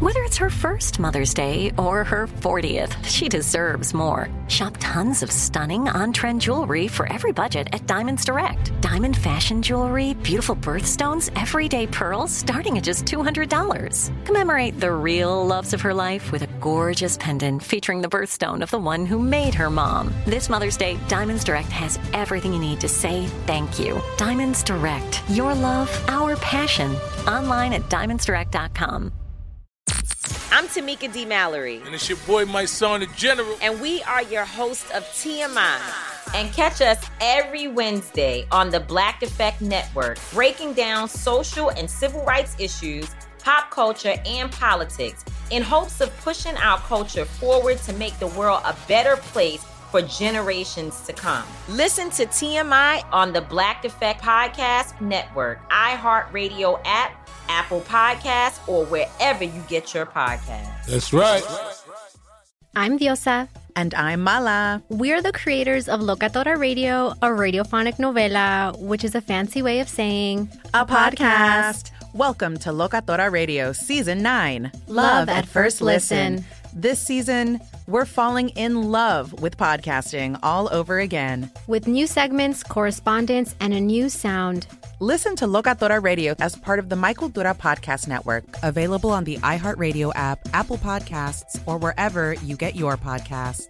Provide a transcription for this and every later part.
Whether it's her first Mother's Day or her 40th, she deserves more. Shop tons of stunning on-trend jewelry for every budget at Diamonds Direct. Diamond fashion jewelry, beautiful birthstones, everyday pearls starting at just $200. Commemorate the real loves of her life with a gorgeous pendant featuring the birthstone of the one who made her mom. This Mother's Day, Diamonds Direct has everything you need to say thank you. Diamonds Direct. Your love, our passion. Online at diamondsdirect.com. I'm Tamika D. Mallory. And it's your boy, my son, the General. And we are your hosts of TMI. And catch us every Wednesday on the Black Effect Network, breaking down social and civil rights issues, pop culture, and politics in hopes of pushing our culture forward to make the world a better place for generations to come. Listen to TMI on the Black Effect Podcast Network, iHeartRadio app, Apple Podcasts, or wherever you get your podcasts. That's right. I'm Diosa. And I'm Mala. We're the creators of Locatora Radio, a radiophonic novela, which is a fancy way of saying a podcast. Welcome to Locatora Radio Season 9. Love at First Listen. This season, we're falling in love with podcasting all over again. With new segments, correspondence, and a new sound. Listen to Locatora Radio as part of the My Cultura Podcast Network. Available on the iHeartRadio app, Apple Podcasts, or wherever you get your podcasts.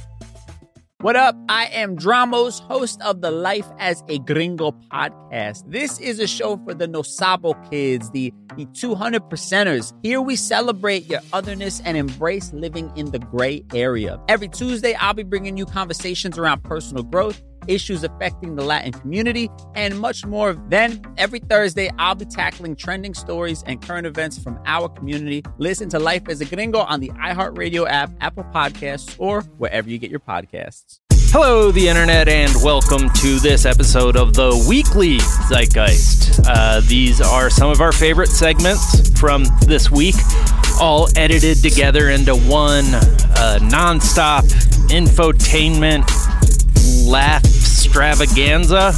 What up? I am Dramos, host of the Life as a Gringo podcast. This is a show for the No Sabo kids, the 200%ers. Here we celebrate your otherness and embrace living in the gray area. Every Tuesday, I'll be bringing you conversations around personal growth, issues affecting the Latin community, and much more. Then, every Thursday, I'll be tackling trending stories and current events from our community. Listen to Life as a Gringo on the iHeartRadio app, Apple Podcasts, or wherever you get your podcasts. Hello, the internet, and welcome to this episode of the Weekly Zeitgeist. These are some of our favorite segments from this week, all edited together into one nonstop infotainment laugh extravaganza.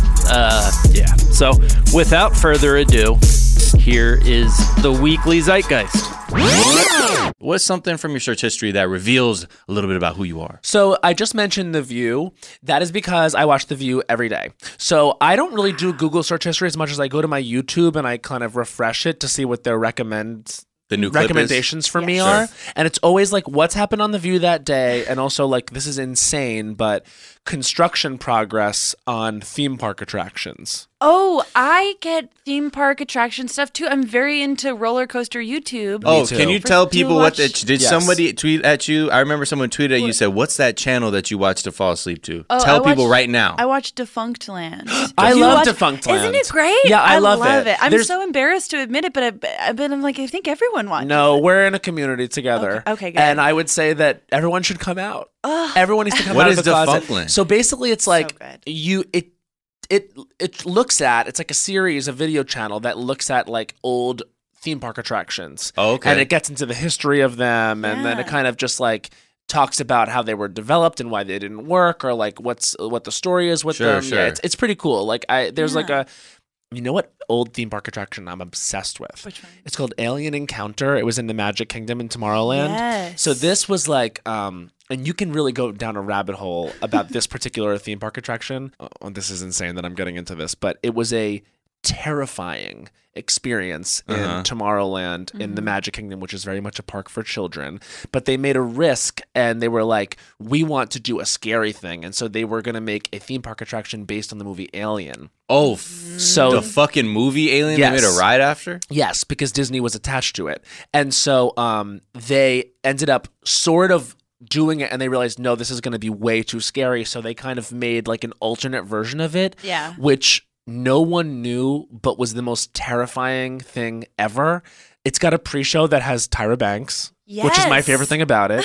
So without further ado, here is the Weekly Zeitgeist. What's something from your search history that reveals a little bit about who you are? So I just mentioned The View. That is because I watch The View every day. So I don't really do Google search history as much as I go to my YouTube and I kind of refresh it to see what their recommendations for me are. And it's always like what's happened on The View that day, and also like, this is insane, but construction progress on theme park attractions. Oh, I get theme park attraction stuff too. I'm very into roller coaster YouTube. Oh, can you tell people what did somebody tweet at you? I remember someone tweeted at you, said, "What's that channel that you watch to fall asleep to?" Tell people right now. I watch Defunctland. I love Defunctland. Isn't it great? Yeah, I love it. I'm so embarrassed to admit it, but I'm like, I think everyone watches. No, we're in a community together. Okay, good. And I would say that everyone should come out. Everyone needs to come out of the closet. Defunctland? So basically, it's like so it looks at, it's like a series, a video channel that looks at like old theme park attractions. Oh, okay. And it gets into the history of them, and then it kind of just like talks about how they were developed and why they didn't work, or like what the story is with them. Sure. Yeah, it's pretty cool. Like there's like a, you know what old theme park attraction I'm obsessed with? Which one? It's called Alien Encounter. It was in the Magic Kingdom in Tomorrowland. Yes. So this was like, and you can really go down a rabbit hole about this particular theme park attraction. Oh, this is insane that I'm getting into this, but it was a terrifying experience in Tomorrowland in the Magic Kingdom, which is very much a park for children. But they made a risk, and they were like, we want to do a scary thing. And so they were going to make a theme park attraction based on the movie Alien. Oh, so the fucking movie Alien they made a ride after? Yes, because Disney was attached to it. And so they ended up sort of doing it, and they realized, no, this is going to be way too scary. So they kind of made like an alternate version of it, which no one knew, but was the most terrifying thing ever. It's got a pre-show that has Tyra Banks, which is my favorite thing about it.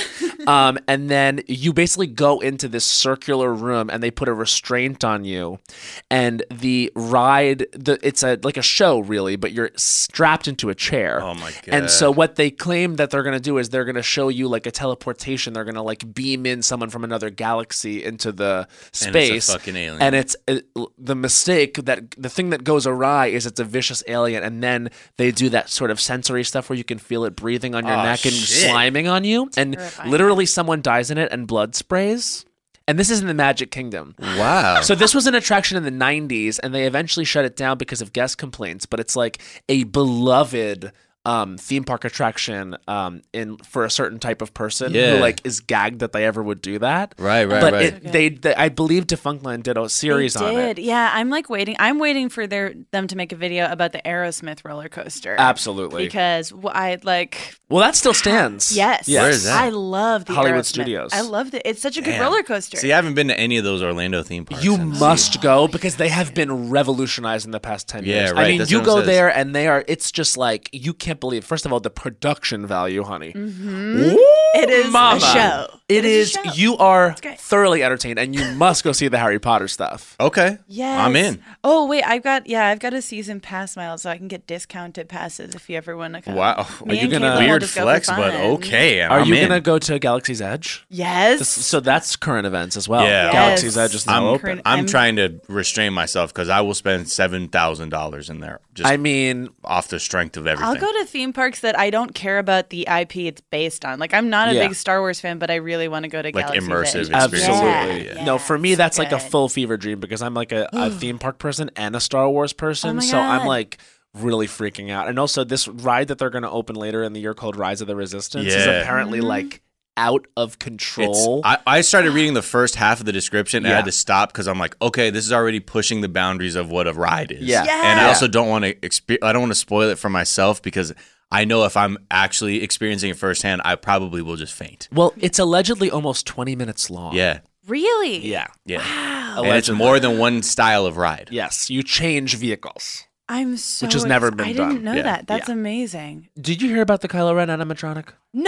And then you basically go into this circular room and they put a restraint on you. And the ride, it's like a show really, but you're strapped into a chair. Oh my God. And so what they claim that they're going to do is they're going to show you like a teleportation. They're going to like beam in someone from another galaxy into the space. And it's a fucking alien. And the mistake that the thing that goes awry is it's a vicious alien. And then they do that sort of sensory stuff where you can feel it breathing on your neck and sliming on you. And literally someone dies in it and blood sprays. And this is in the Magic Kingdom. Wow. So this was an attraction in the 90s, and they eventually shut it down because of guest complaints. But it's like a beloved theme park attraction for a certain type of person who like is gagged that they ever would do that. Right. But they I believe Defunctland did a series on it. Yeah, I'm like waiting. I'm waiting for them to make a video about the Aerosmith roller coaster. Absolutely. Because I like. Well, that still stands. Yes. Where is that? I love the Hollywood Aerosmith. Studios. I loved it. It's such a good roller coaster. See, I haven't been to any of those Orlando theme parks. You must go because they have been revolutionized in the past 10 years. Yeah, right. I mean, That's you what go it says. there and it's just like, you can't believe, first of all, the production value, honey. Mm-hmm. It is Mama. a show. It is. A show. You are thoroughly entertained, and you must go see the Harry Potter stuff. Okay. Yes. I'm in. Oh wait, I've got a season pass miles, so I can get discounted passes if you ever want to come. Wow. Me Are you and gonna- Caitlin will Weird just go for flex, but fun. okay. Are I'm you in. going to go to Galaxy's Edge? Yes. So that's current events as well. Yeah. Galaxy's Yes. Edge is now open. I'm trying to restrain myself because I will spend $7,000 in there just I mean, off the strength of everything. I'll go to theme parks that I don't care about the IP it's based on. Like I'm not a Yeah. big Star Wars fan, but I really want to go to Like Galaxy's immersive Edge. experience. absolutely. Yeah. No, for me, that's like a good. full fever dream because I'm like a theme park person and a Star Wars person. Oh my so I'm God. like really freaking out. And also, this ride that they're going to open later in the year called Rise of the Resistance is Yeah. apparently like out of control. I started reading the first half of the description and I Yeah. had to stop because I'm like, okay, this is already pushing the boundaries of what a ride is. Yeah. And I Yeah. also don't want to I don't want to spoil it for myself because I know if I'm actually experiencing it firsthand, I probably will just faint. Well, it's allegedly almost 20 minutes long. Yeah. Really? Yeah. Yeah. Wow. And it's more than one style of ride. Yes, you change vehicles. I'm so Which has never been I done. didn't know Yeah. that. That's Yeah. amazing. Did you hear about the Kylo Ren animatronic?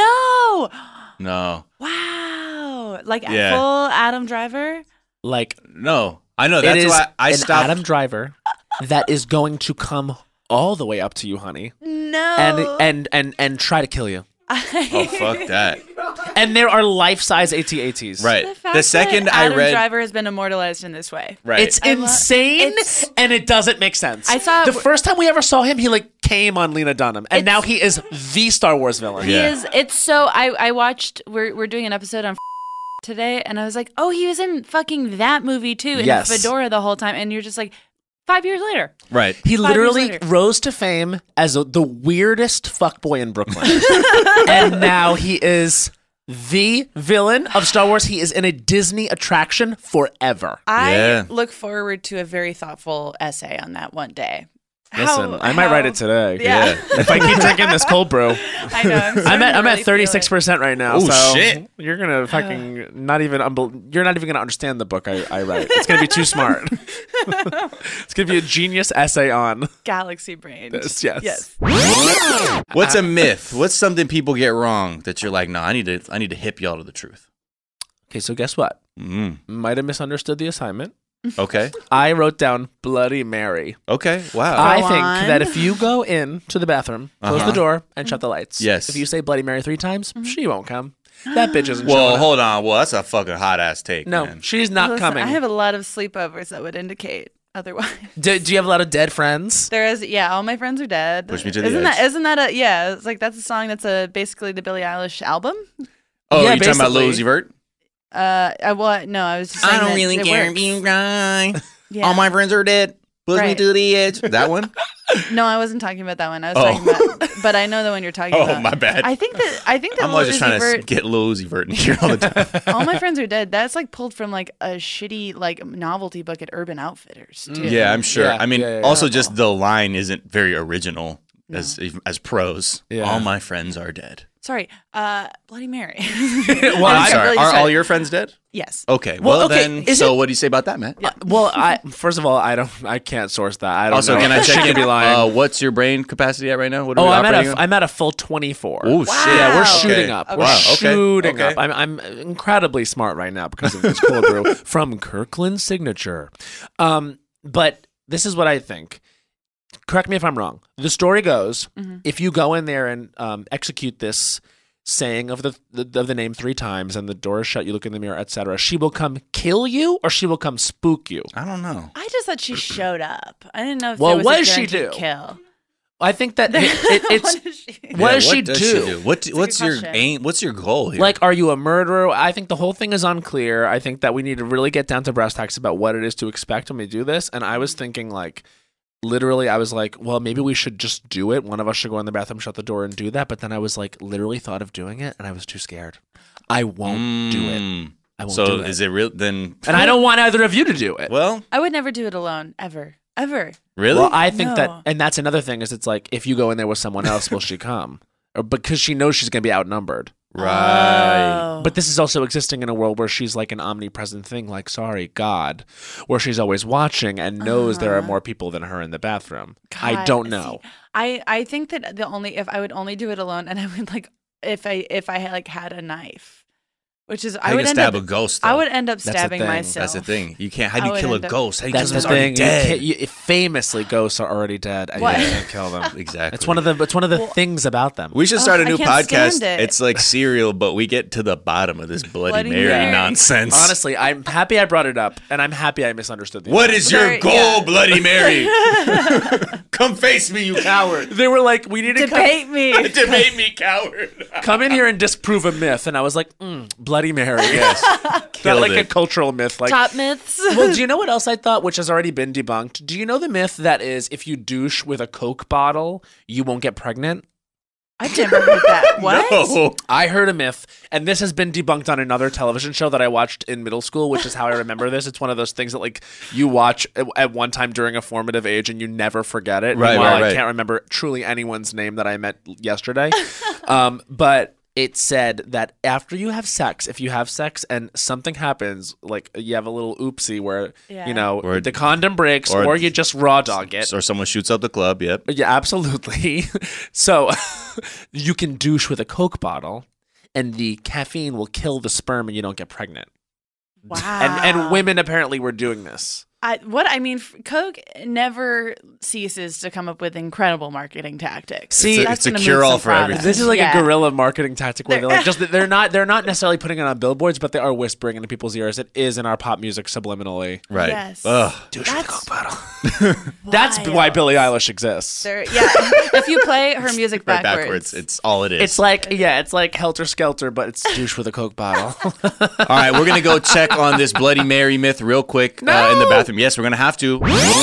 No. No. Wow. Like Yeah. full Adam Driver? Like, No. I know. it That's is why I an stopped. Adam Driver that is going to come all the way up to you, honey, No. and try to kill you. Oh, fuck that. And there are life-size AT-ATs. Right. The fact The second that I Adam read. Driver has been immortalized in this way. Right. It's insane, it's- and it doesn't make sense. I saw- the first time we ever saw him, he like came on Lena Dunham, and now he is the Star Wars villain. He Yeah. is. It's so. I watched. We're doing an episode on today, and I was like, oh, he was in fucking that movie too, in Yes. a fedora the whole time, and you're just like, 5 years later. Right. He 5 years literally later. rose to fame as the weirdest fuckboy in Brooklyn. And now he is the villain of Star Wars. He is in a Disney attraction forever. I Yeah. look forward to a very thoughtful essay on that one day. Listen, I might write it today. Yeah. If I keep drinking this cold brew. I know. I'm at really 36% right now. Oh, so shit. You're gonna fucking you're not even gonna understand the book I write. It's gonna be too smart. It's gonna be a genius essay on Galaxy brain. this. Yes. What's a myth? What's something people get wrong that you're like, no, I need to hip y'all to the truth. Okay, so guess what? Mm. Might have misunderstood the assignment. Okay. I wrote down Bloody Mary. Okay. Wow. I Go think on. that if you go in to the bathroom, close Uh-huh. the door, and shut the lights. Yes. If you say Bloody Mary 3 times, she won't come. That bitch isn't Well, showing up. hold on. Well, that's a fucking hot ass take. No, man. she's not Listen, coming. I have a lot of sleepovers that would indicate otherwise. Do you have a lot of dead friends? There is, yeah. All my friends are dead. Push me to the isn't edge. that? Isn't that a? Yeah. It's like that's a song that's basically the Billie Eilish album. Oh, Yeah, you talking about Lil basically. Uzi Vert? No, I was just saying that it works. right. Yeah. All my friends are dead. Push me Right. to the edge. That one? No, I wasn't talking about that one. I was Oh. talking about, but I know the one you're talking Oh, about. my bad. I think that I'm Lil always just Uzi trying to Vert, get Lil Uzi Vert in here all the time. All My Friends Are Dead. That's like pulled from like a shitty like novelty book at Urban Outfitters. Too. Yeah, I'm sure. Yeah, I mean, yeah. also just the line isn't very original as prose. Yeah. All my friends are dead. Sorry, Bloody Mary. Well, I'm sorry. Are all your friends dead? Yes. Okay. Well, then. So, what do you say about that, Matt? Well, first of all, I can't source that. I don't also, know. can I check in? Be lying. What's your brain capacity at right now? What are we operating on? I'm at a full 24. Oh shit! Yeah, we're shooting up. Okay. We're Okay. shooting Okay. up. I'm incredibly smart right now because of this cold brew from Kirkland Signature. But this is what I think. Correct me if I'm wrong. The story goes, if you go in there and execute this saying of the name 3 times and the door is shut, you look in the mirror, etc., she will come kill you or she will come spook you. I don't know. I just thought she showed up. I didn't know if Well, there was what a does she guaranteed do? kill. I think that it's what does she do? What's your question. aim? What's your goal here? Like, are you a murderer? I think the whole thing is unclear. I think that we need to really get down to brass tacks about what it is to expect when we do this. And I was thinking, like, literally, I was like, well, maybe we should just do it. One of us should go in the bathroom, shut the door, and do that. But then I was like, literally thought of doing it, and I was too scared. I won't do it. I won't do it. So is it real then? And I don't want either of you to do it. Well, I would never do it alone, ever. really? Well, I think No. that, and that's another thing, is it's like, if you go in there with someone else, will she come? Or because she knows she's going to be outnumbered. Right. But this is also existing in a world where she's like an omnipresent thing, like, sorry, God, where she's always watching and knows there are more people than her in the bathroom. I God, don't know. see, I think that if I would only do it alone, and I would like if I had like had a knife, which is How you gonna stab a ghost, though? I would end up That's the stabbing thing. myself. That's the thing. You can't. How I do you would kill a end up- ghost? How do you That's kill the someone thing. dead? Famously, ghosts are already dead. And What? you can't kill them. Exactly. It's one of the things about them. We should start a I new can't podcast. stand it. It's like Serial, but we get to the bottom of this Bloody Bloody Mary Mary. nonsense. Honestly, I'm happy I brought it up, and I'm happy I misunderstood the What idea. is your Very- goal, yeah. Bloody Mary? Come face me, you coward. They were like, we need to Debate me. Debate me, coward. come in here and disprove a myth, and I was like, Bloody Mary. Yes. Not Killed like a it. cultural myth. Like, Top myths. well, do you know what else I thought, which has already been debunked? Do you know the myth that is, if you douche with a Coke bottle, you won't get pregnant? I've never heard that. What? No. I heard a myth, and this has been debunked on another television show that I watched in middle school, which is how I remember this. It's one of those things that, like, you watch at one time during a formative age and you never forget it. Right, Meanwhile, right, right. I can't remember truly anyone's name that I met yesterday. But it said that after you have sex, if you have sex and something happens, like you have a little oopsie where, Yeah. you know, Or- the condom breaks or- or you just raw dog it. Or someone shoots up the club. Yep. Yeah, absolutely. So you can douche with a Coke bottle and the caffeine will kill the sperm and you don't get pregnant. Wow. And women apparently were doing this. Coke never ceases to come up with incredible marketing tactics. See, That's it's a gonna move cure-all some for products. everything. This is like Yeah. a guerrilla marketing tactic where they're like they're not necessarily putting it on billboards, but they are whispering into people's ears. It is in our pop music subliminally. Right. Yes. Ugh. Douche with a That's Coke bottle. That's why wild. Billie Eilish exists. Yeah, if you play her music Right backwards. It's all it is. It's like it's like Helter Skelter, but it's douche with a Coke bottle. All right, we're going to go check on this Bloody Mary myth real quick in the bathroom. Yes, we're going to have to.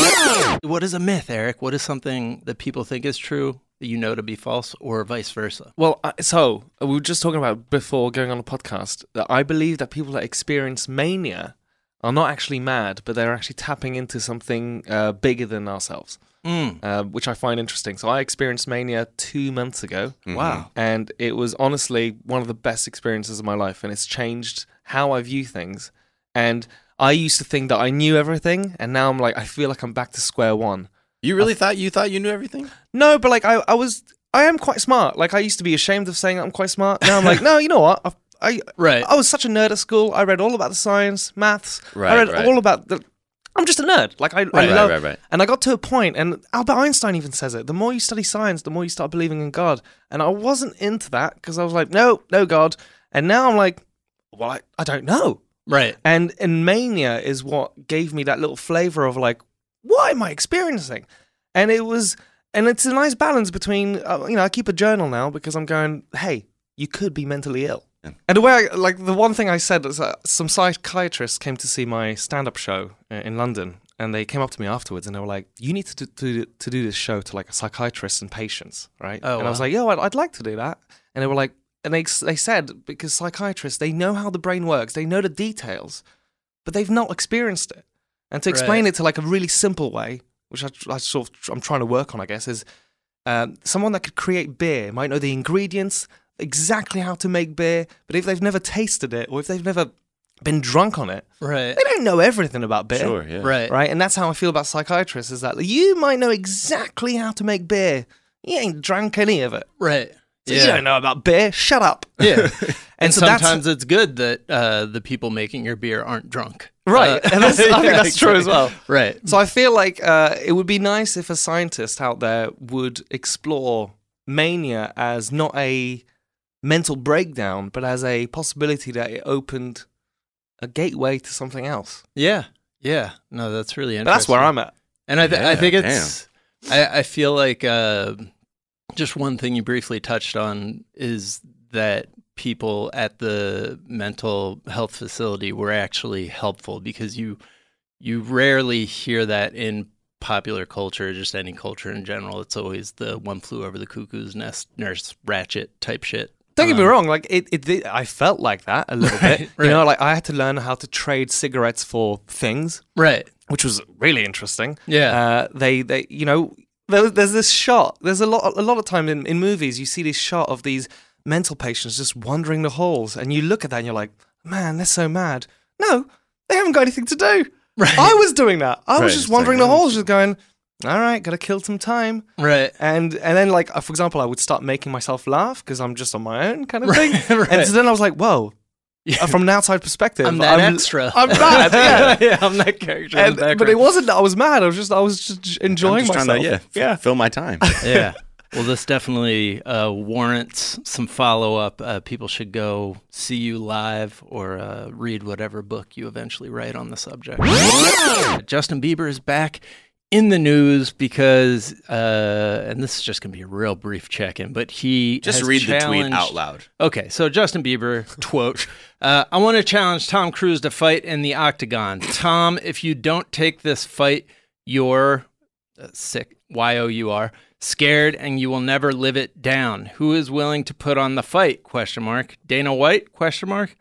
What is a myth, Eric? What is something that people think is true that you know to be false, or vice versa? Well, so we were just talking about before going on the podcast that I believe that people that experience mania are not actually mad, but they're actually tapping into something bigger than ourselves, which I find interesting. So I experienced mania 2 months ago. Wow. And it was honestly one of the best experiences of my life, and it's changed how I view things. And I used to think that I knew everything, and now I'm like, I feel like I'm back to square one. You really thought you knew everything? No, but like I am quite smart. Like I used to be ashamed of saying I'm quite smart. Now I'm like, no, you know what? I was such a nerd at school. I read all about the science, maths. I read all about I'm just a nerd. Like I love. Right. And I got to a point, and Albert Einstein even says it: the more you study science, the more you start believing in God. And I wasn't into that because I was like, no God. And now I'm like, well, I don't know. Right. And mania is what gave me that little flavor of like, what am I experiencing? And it's a nice balance between, I keep a journal now because I'm going, hey, you could be mentally ill. Yeah. And the way the one thing I said is some psychiatrists came to see my stand-up show in London, and they came up to me afterwards and they were like, you need to do this show to like a psychiatrist and patients, right? Oh, and I was like, yo, I'd like to do that. And they were like, and they said, because psychiatrists, they know how the brain works, they know the details, but they've not experienced it. And to explain it to like a really simple way, which I'm trying to work on, I guess, is someone that could create beer might know the ingredients, exactly how to make beer, but if they've never tasted it or if they've never been drunk on it, Right. they don't know everything about beer. Sure, yeah. Right. And that's how I feel about psychiatrists, is that you might know exactly how to make beer. You ain't drank any of it. Right. So you don't know about beer. Shut up. Yeah. And so sometimes it's good that the people making your beer aren't drunk. Right. And I think that's true as well. Right. So I feel like it would be nice if a scientist out there would explore mania as not a mental breakdown, but as a possibility that it opened a gateway to something else. Yeah. Yeah. No, that's really interesting. But that's where I'm at. And I think it's, I feel like just one thing you briefly touched on is that people at the mental health facility were actually helpful, because you rarely hear that in popular culture, just any culture in general. It's always the one flew over the cuckoo's nest, Nurse Ratched type shit. Don't get me wrong, like it I felt like that a little bit. Right. You know, like I had to learn how to trade cigarettes for things. Right. Which was really interesting. Yeah. They you know, there's this shot. There's a lot of time in movies you see this shot of these mental patients just wandering the halls, and you look at that and you're like, man, they're so mad. No, they haven't got anything to do. Right. I was doing that. I was just wandering like, the halls, just going, all right, gotta kill some time. Right. And then, like, for example, I would start making myself laugh because I'm just on my own kind of thing. Right. And so then I was like, whoa. Yeah. From an outside perspective, I'm that extra. I'm mad. Yeah, I'm that character. in the but it background. wasn't that I was mad. I was just enjoying I'm just myself. trying to, fill my time. Yeah. Well, this definitely warrants some follow-up. People should go see you live or read whatever book you eventually write on the subject. Justin Bieber is back in the news because, and this is just going to be a real brief check-in, but he Just has read the tweet challenged- out loud. Okay, so Justin Bieber, quote, I want to challenge Tom Cruise to fight in the octagon. Tom, if you don't take this fight, you're sick, Y-O-U-R, scared, and you will never live it down. Who is willing to put on the fight? Question mark. Dana White? Question mark.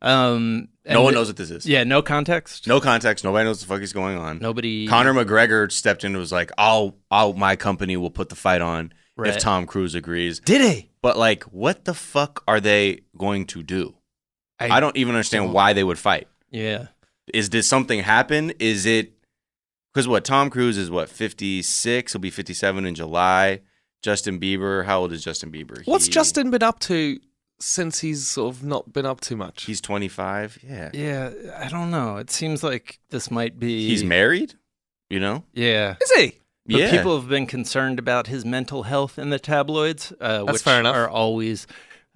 No one knows what this is. Yeah, no context. No context. Nobody knows what the fuck is going on. Nobody. Conor McGregor stepped in and was like, my company will put the fight on if Tom Cruise agrees. Did he? But like, what the fuck are they going to do? I don't even understand why they would fight. Yeah. Did something happen? Is it because Tom Cruise is 56? He'll be 57 in July. Justin Bieber, how old is Justin Bieber? What's Justin been up to since he's sort of not been up too much? He's 25. Yeah. Yeah, I don't know. It seems like this might be. He's married, you know? Yeah. Is he? But Yeah. people have been concerned about his mental health in the tabloids, which fair enough. are always,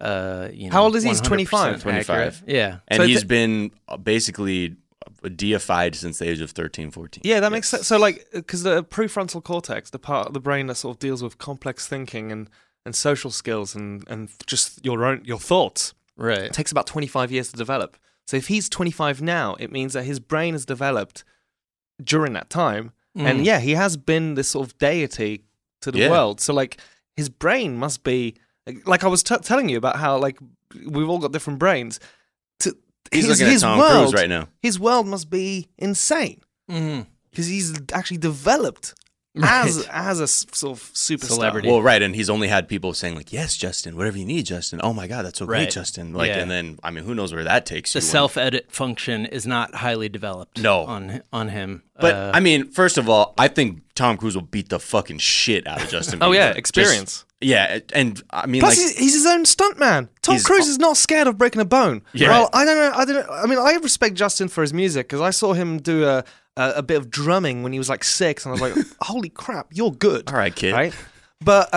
How old is he? He's 25. 25. Yeah. And So he's been basically deified since the age of 13, 14. Yeah, that makes sense. So, like, because the prefrontal cortex, the part of the brain that sort of deals with complex thinking and social skills and just your thoughts, Right. it takes about 25 years to develop. So if he's 25 now, it means that his brain has developed during that time. And yeah, he has been this sort of deity to the world. So like his brain must be, like I was telling you about how like we've all got different brains. He's looking at Tom Cruise right now. His world must be insane because he's actually developed as a sort of superstar. Celebrity. Well, right, and he's only had people saying like, "Yes, Justin, whatever you need, Justin. Oh my God, that's so great, Justin." Like, Yeah. and then I mean, who knows where that takes The you? self-edit function is not highly developed. No. on him. But I mean, first of all, I think Tom Cruise will beat the fucking shit out of Justin Bieber. Oh yeah, experience. Yeah, and I mean, Plus, like, he's his own stuntman. Tom Cruise is not scared of breaking a bone. Yeah. Well, I don't know. I mean, I respect Justin for his music because I saw him do a bit of drumming when he was like 6, and I was like, "Holy crap, you're good!" all right, kid. Right? But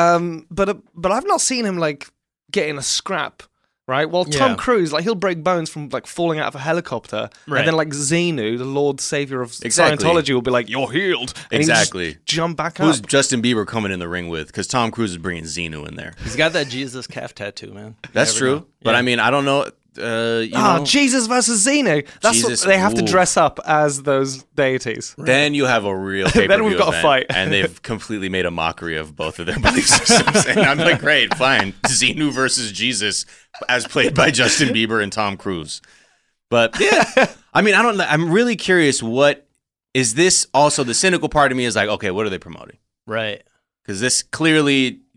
I've not seen him like get in a scrap. Right. Well, Tom Cruise, like he'll break bones from like falling out of a helicopter, Right. and then like Xenu, the Lord Savior of Exactly. Scientology, will be like, "You're healed." And he just Exactly. jump back Who's up. Justin Bieber coming in the ring with? Because Tom Cruise is bringing Xenu in there. he's got that Jesus calf tattoo, man. You That's never true. know. But Yeah. I mean, I don't know. You know, Jesus versus Xenu. That's Jesus, what they have to ooh. dress up as those deities. then you have a real Then pay-per-view we've got a event, fight. and they've completely made a mockery of both of their belief systems. And I'm like, great, fine. Xenu versus Jesus, as played by Justin Bieber and Tom Cruise. But yeah, I mean, I don't know. I'm really curious. What is this? Also, the cynical part of me is like, okay, what are they promoting? Right. Because this clearly,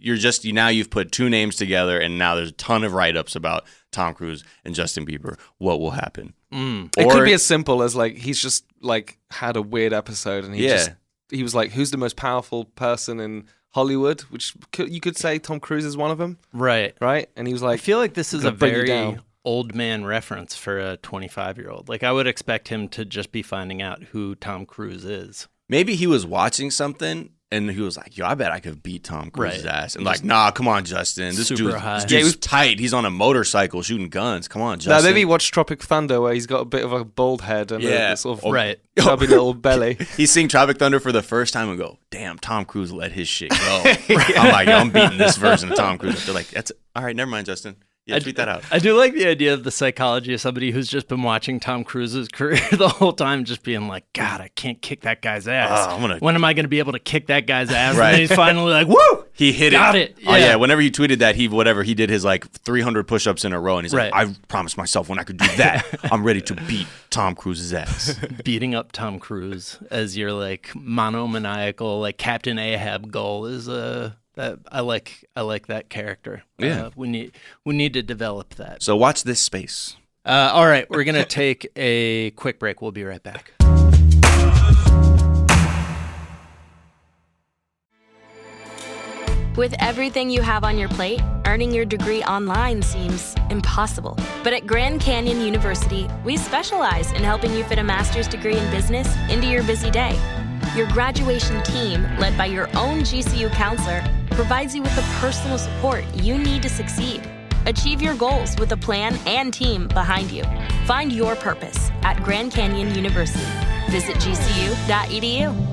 you've put two names together, and now there's a ton of write-ups about Tom Cruise and Justin Bieber. What will happen? It could be as simple as like he's just like had a weird episode, and he was like, who's the most powerful person in Hollywood? Which you could say Tom Cruise is one of them, right? And he was like, I feel like this is a very old man reference for a 25-year-old. Like I would expect him to just be finding out who Tom Cruise is. Maybe he was watching something and he was like, yo, I bet I could beat Tom Cruise's ass. And like, nah, come on, Justin. This dude's tight. He's on a motorcycle shooting guns. Come on, Justin. No, maybe he watched Tropic Thunder where he's got a bit of a bald head and a sort of chubby little belly. He's seeing Tropic Thunder for the first time and go, damn, Tom Cruise let his shit go. I'm like, yo, I'm beating this version of Tom Cruise. They're like, that's all right, never mind, Justin. Yeah, tweet that out. I do like the idea of the psychology of somebody who's just been watching Tom Cruise's career the whole time, just being like, God, I can't kick that guy's ass. When am I going to be able to kick that guy's ass? Right. And then he's finally like, woo! He hit Got it. Yeah. Oh, yeah. Whenever he tweeted that, he did his like 300 push-ups in a row. And he's like, I promised myself when I could do that, I'm ready to beat Tom Cruise's ass. Beating up Tom Cruise as your like monomaniacal, like Captain Ahab goal is that I like that character. Yeah, we need to develop that. So watch this space. All right, we're gonna take a quick break. We'll be right back. With everything you have on your plate, earning your degree online seems impossible. But at Grand Canyon University, we specialize in helping you fit a master's degree in business into your busy day. Your graduation team, led by your own GCU counselor, provides you with the personal support you need to succeed. Achieve your goals with a plan and team behind you. Find your purpose at Grand Canyon University. Visit gcu.edu.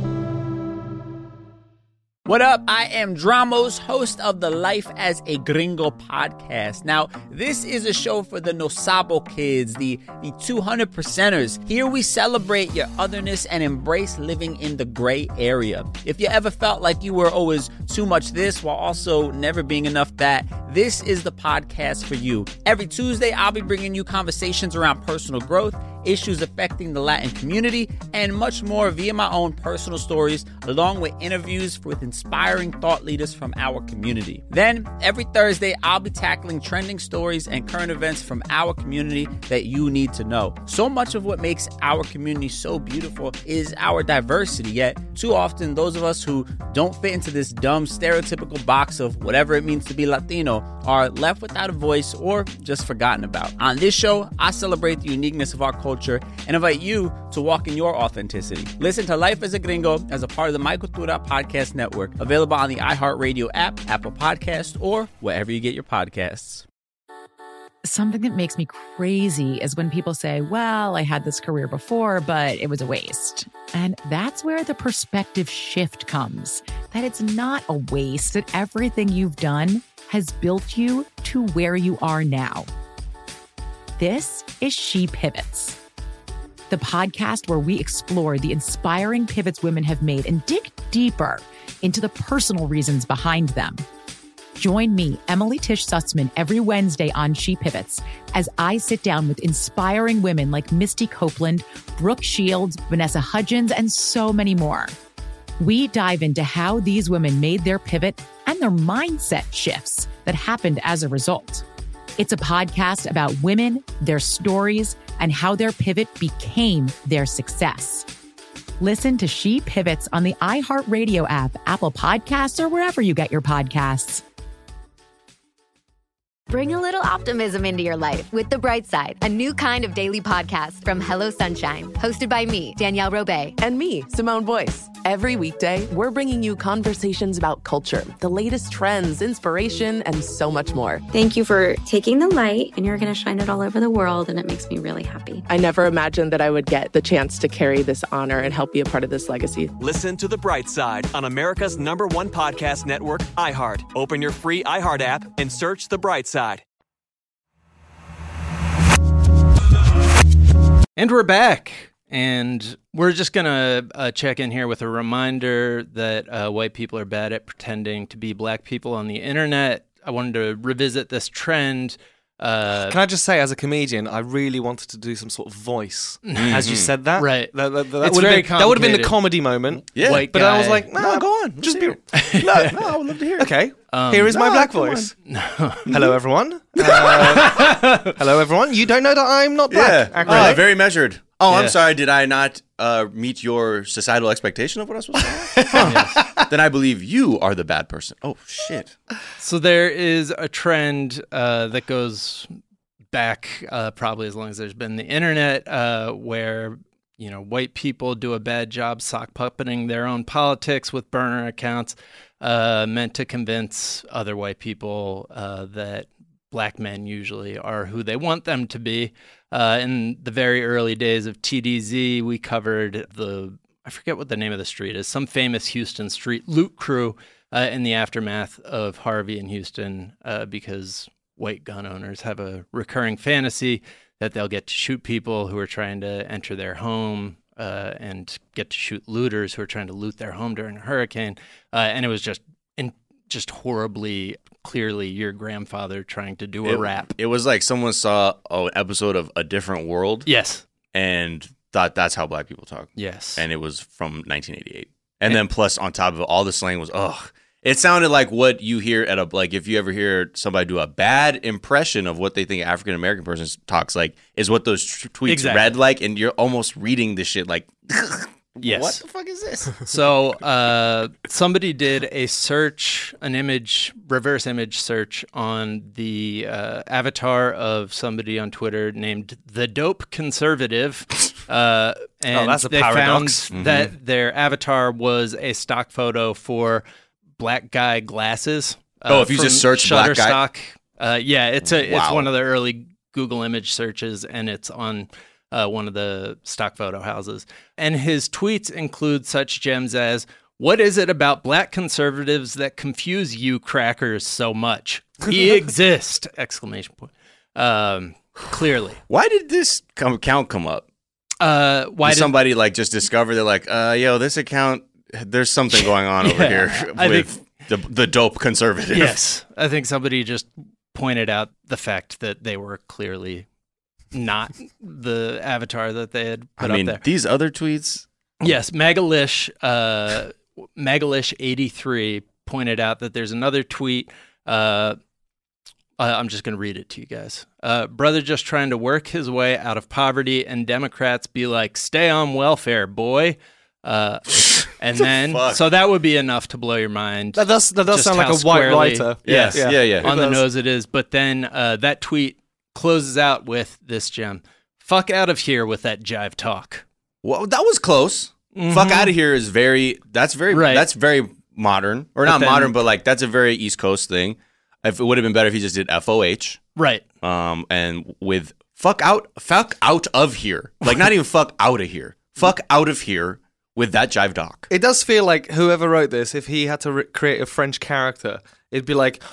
What up? I am Dramos, host of the Life as a Gringo podcast. Now, this is a show for the No Sabo kids, the 200%ers. Here we celebrate your otherness and embrace living in the gray area. If you ever felt like you were always too much this while also never being enough that, this is the podcast for you. Every Tuesday, I'll be bringing you conversations around personal growth, issues affecting the Latin community, and much more via my own personal stories, along with interviews with inspiring thought leaders from our community. Then, every Thursday, I'll be tackling trending stories and current events from our community that you need to know. So much of what makes our community so beautiful is our diversity, yet too often those of us who don't fit into this dumb stereotypical box of whatever it means to be Latino are left without a voice or just forgotten about. On this show, I celebrate the uniqueness of our culture and invite you to walk in your authenticity. Listen to Life as a Gringo as a part of the My Cultura podcast network, available on the iHeartRadio app, Apple Podcasts, or wherever you get your podcasts. Something that makes me crazy is when people say, well, I had this career before, but it was a waste. And that's where the perspective shift comes, that it's not a waste, that everything you've done has built you to where you are now. This is She Pivots, the podcast where we explore the inspiring pivots women have made and dig deeper into the personal reasons behind them. Join me, Emily Tish Sussman, every Wednesday on She Pivots as I sit down with inspiring women like Misty Copeland, Brooke Shields, Vanessa Hudgens, and so many more. We dive into how these women made their pivot and their mindset shifts that happened as a result. It's a podcast about women, their stories, and how their pivot became their success. Listen to She Pivots on the iHeartRadio app, Apple Podcasts, or wherever you get your podcasts. Bring a little optimism into your life with The Bright Side, a new kind of daily podcast from Hello Sunshine, hosted by me, Danielle Robay. And me, Simone Boyce. Every weekday, we're bringing you conversations about culture, the latest trends, inspiration, and so much more. Thank you for taking the light, and you're going to shine it all over the world, and it makes me really happy. I never imagined that I would get the chance to carry this honor and help be a part of this legacy. Listen to The Bright Side on America's #1 podcast network, iHeart. Open your free iHeart app and search The Bright Side. And we're back. And we're just going to check in here with a reminder that white people are bad at pretending to be black people on the internet. I wanted to revisit this trend. Can I just say, as a comedian, I really wanted to do some sort of voice as you said that. Right. That would have been the comedy moment. Yeah. But I was like, no, go on. Just be. no, I would love to hear it. Okay, here is my black voice. Hello, everyone. Hello, everyone. You don't know that I'm not black. Yeah, very measured. Oh, Yeah. I'm sorry. Did I not meet your societal expectation of what I was supposed to say? Then I believe you are the bad person. Oh, shit. So there is a trend that goes back probably as long as there's been the internet, where white people do a bad job sock puppeting their own politics with burner accounts, meant to convince other white people that black men usually are who they want them to be. In the very early days of TDZ, we covered I forget what the name of the street is, some famous Houston street loot crew in the aftermath of Harvey in Houston, because white gun owners have a recurring fantasy that they'll get to shoot people who are trying to enter their home, and get to shoot looters who are trying to loot their home during a hurricane. And it was just horribly, clearly your grandfather trying to do a rap. It was like someone saw an episode of A Different World. Yes. And thought that's how black people talk. Yes. And it was from 1988. And then plus on top of it, all the slang was, it sounded like what you hear at if you ever hear somebody do a bad impression of what they think an African-American person talks like, is what those tweets read like. And you're almost reading this shit like, yes. What the fuck is this? So somebody did a search, reverse image search on the avatar of somebody on Twitter named The Dope Conservative. And that's a they paradox. found that their avatar was a stock photo for black guy glasses. If you just search black guy? It's one of the early Google image searches, and it's on one of the stock photo houses. And his tweets include such gems as, "What is it about black conservatives that confuse you crackers so much? We exist!" Exclamation point. Clearly. Why did this account come up? Why did somebody just discover they're like, this account, there's something going on over here with the dope conservative. Yes. I think somebody just pointed out the fact that they were clearly not the avatar that they had put up there. These other tweets. Yes. Magalish83 pointed out that there's another tweet. I'm just going to read it to you guys. Brother just trying to work his way out of poverty, and Democrats be like, stay on welfare, boy. And then, so that would be enough to blow your mind. That does sound like a white writer. Yes, yeah. On the nose it is. But then that tweet closes out with this gem. Fuck out of here with that jive talk. Well, that was close. Mm-hmm. Fuck out of here is that's very modern. Or not modern, but that's a very East Coast thing. If it would have been better if he just did FOH. Right. And with fuck out of here. Not even fuck out of here. Fuck out of here with that jive doc. It does feel like whoever wrote this, if he had to create a French character, it'd be like,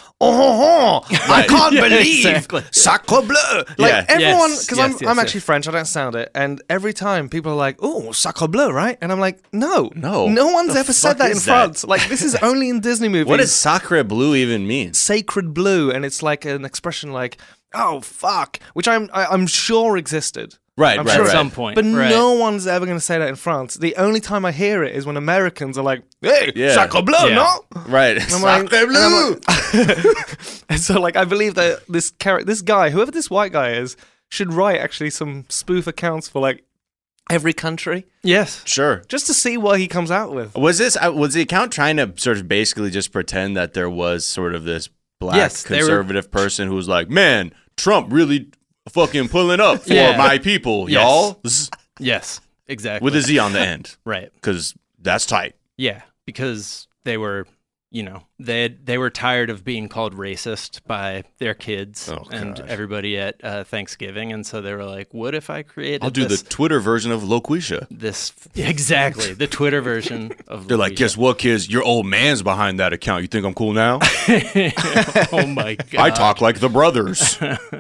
I can't believe sacre bleu. Everyone, because I'm actually French, I don't sound it. And every time people are like, oh, sacre bleu, right? And I'm like, no one's ever said that in France. This is only in Disney movies. What does sacre bleu even mean? Sacred blue, and it's like an expression like, oh, fuck, which I'm sure existed. Right. At some point. But no one's ever going to say that in France. The only time I hear it is when Americans are like, hey, sacre bleu, no? Right. Sacre bleu. And so, I believe that this guy, whoever this white guy is, should write actually some spoof accounts for, every country. Yes. Sure. Just to see what he comes out with. Was the account trying to sort of basically just pretend that there was sort of this black conservative person who was like, man, Trump really fucking pulling up for my people, y'all. Yes, exactly. With a Z on the end. Right. Because that's tight. Yeah, because they were, they were tired of being called racist by their kids and everybody at Thanksgiving. And so they were like, what if I created I'll do the Twitter version of Loquisha. Exactly, the Twitter version of They're like, guess what, kids? Your old man's behind that account. You think I'm cool now? Oh, my God. I talk like the brothers.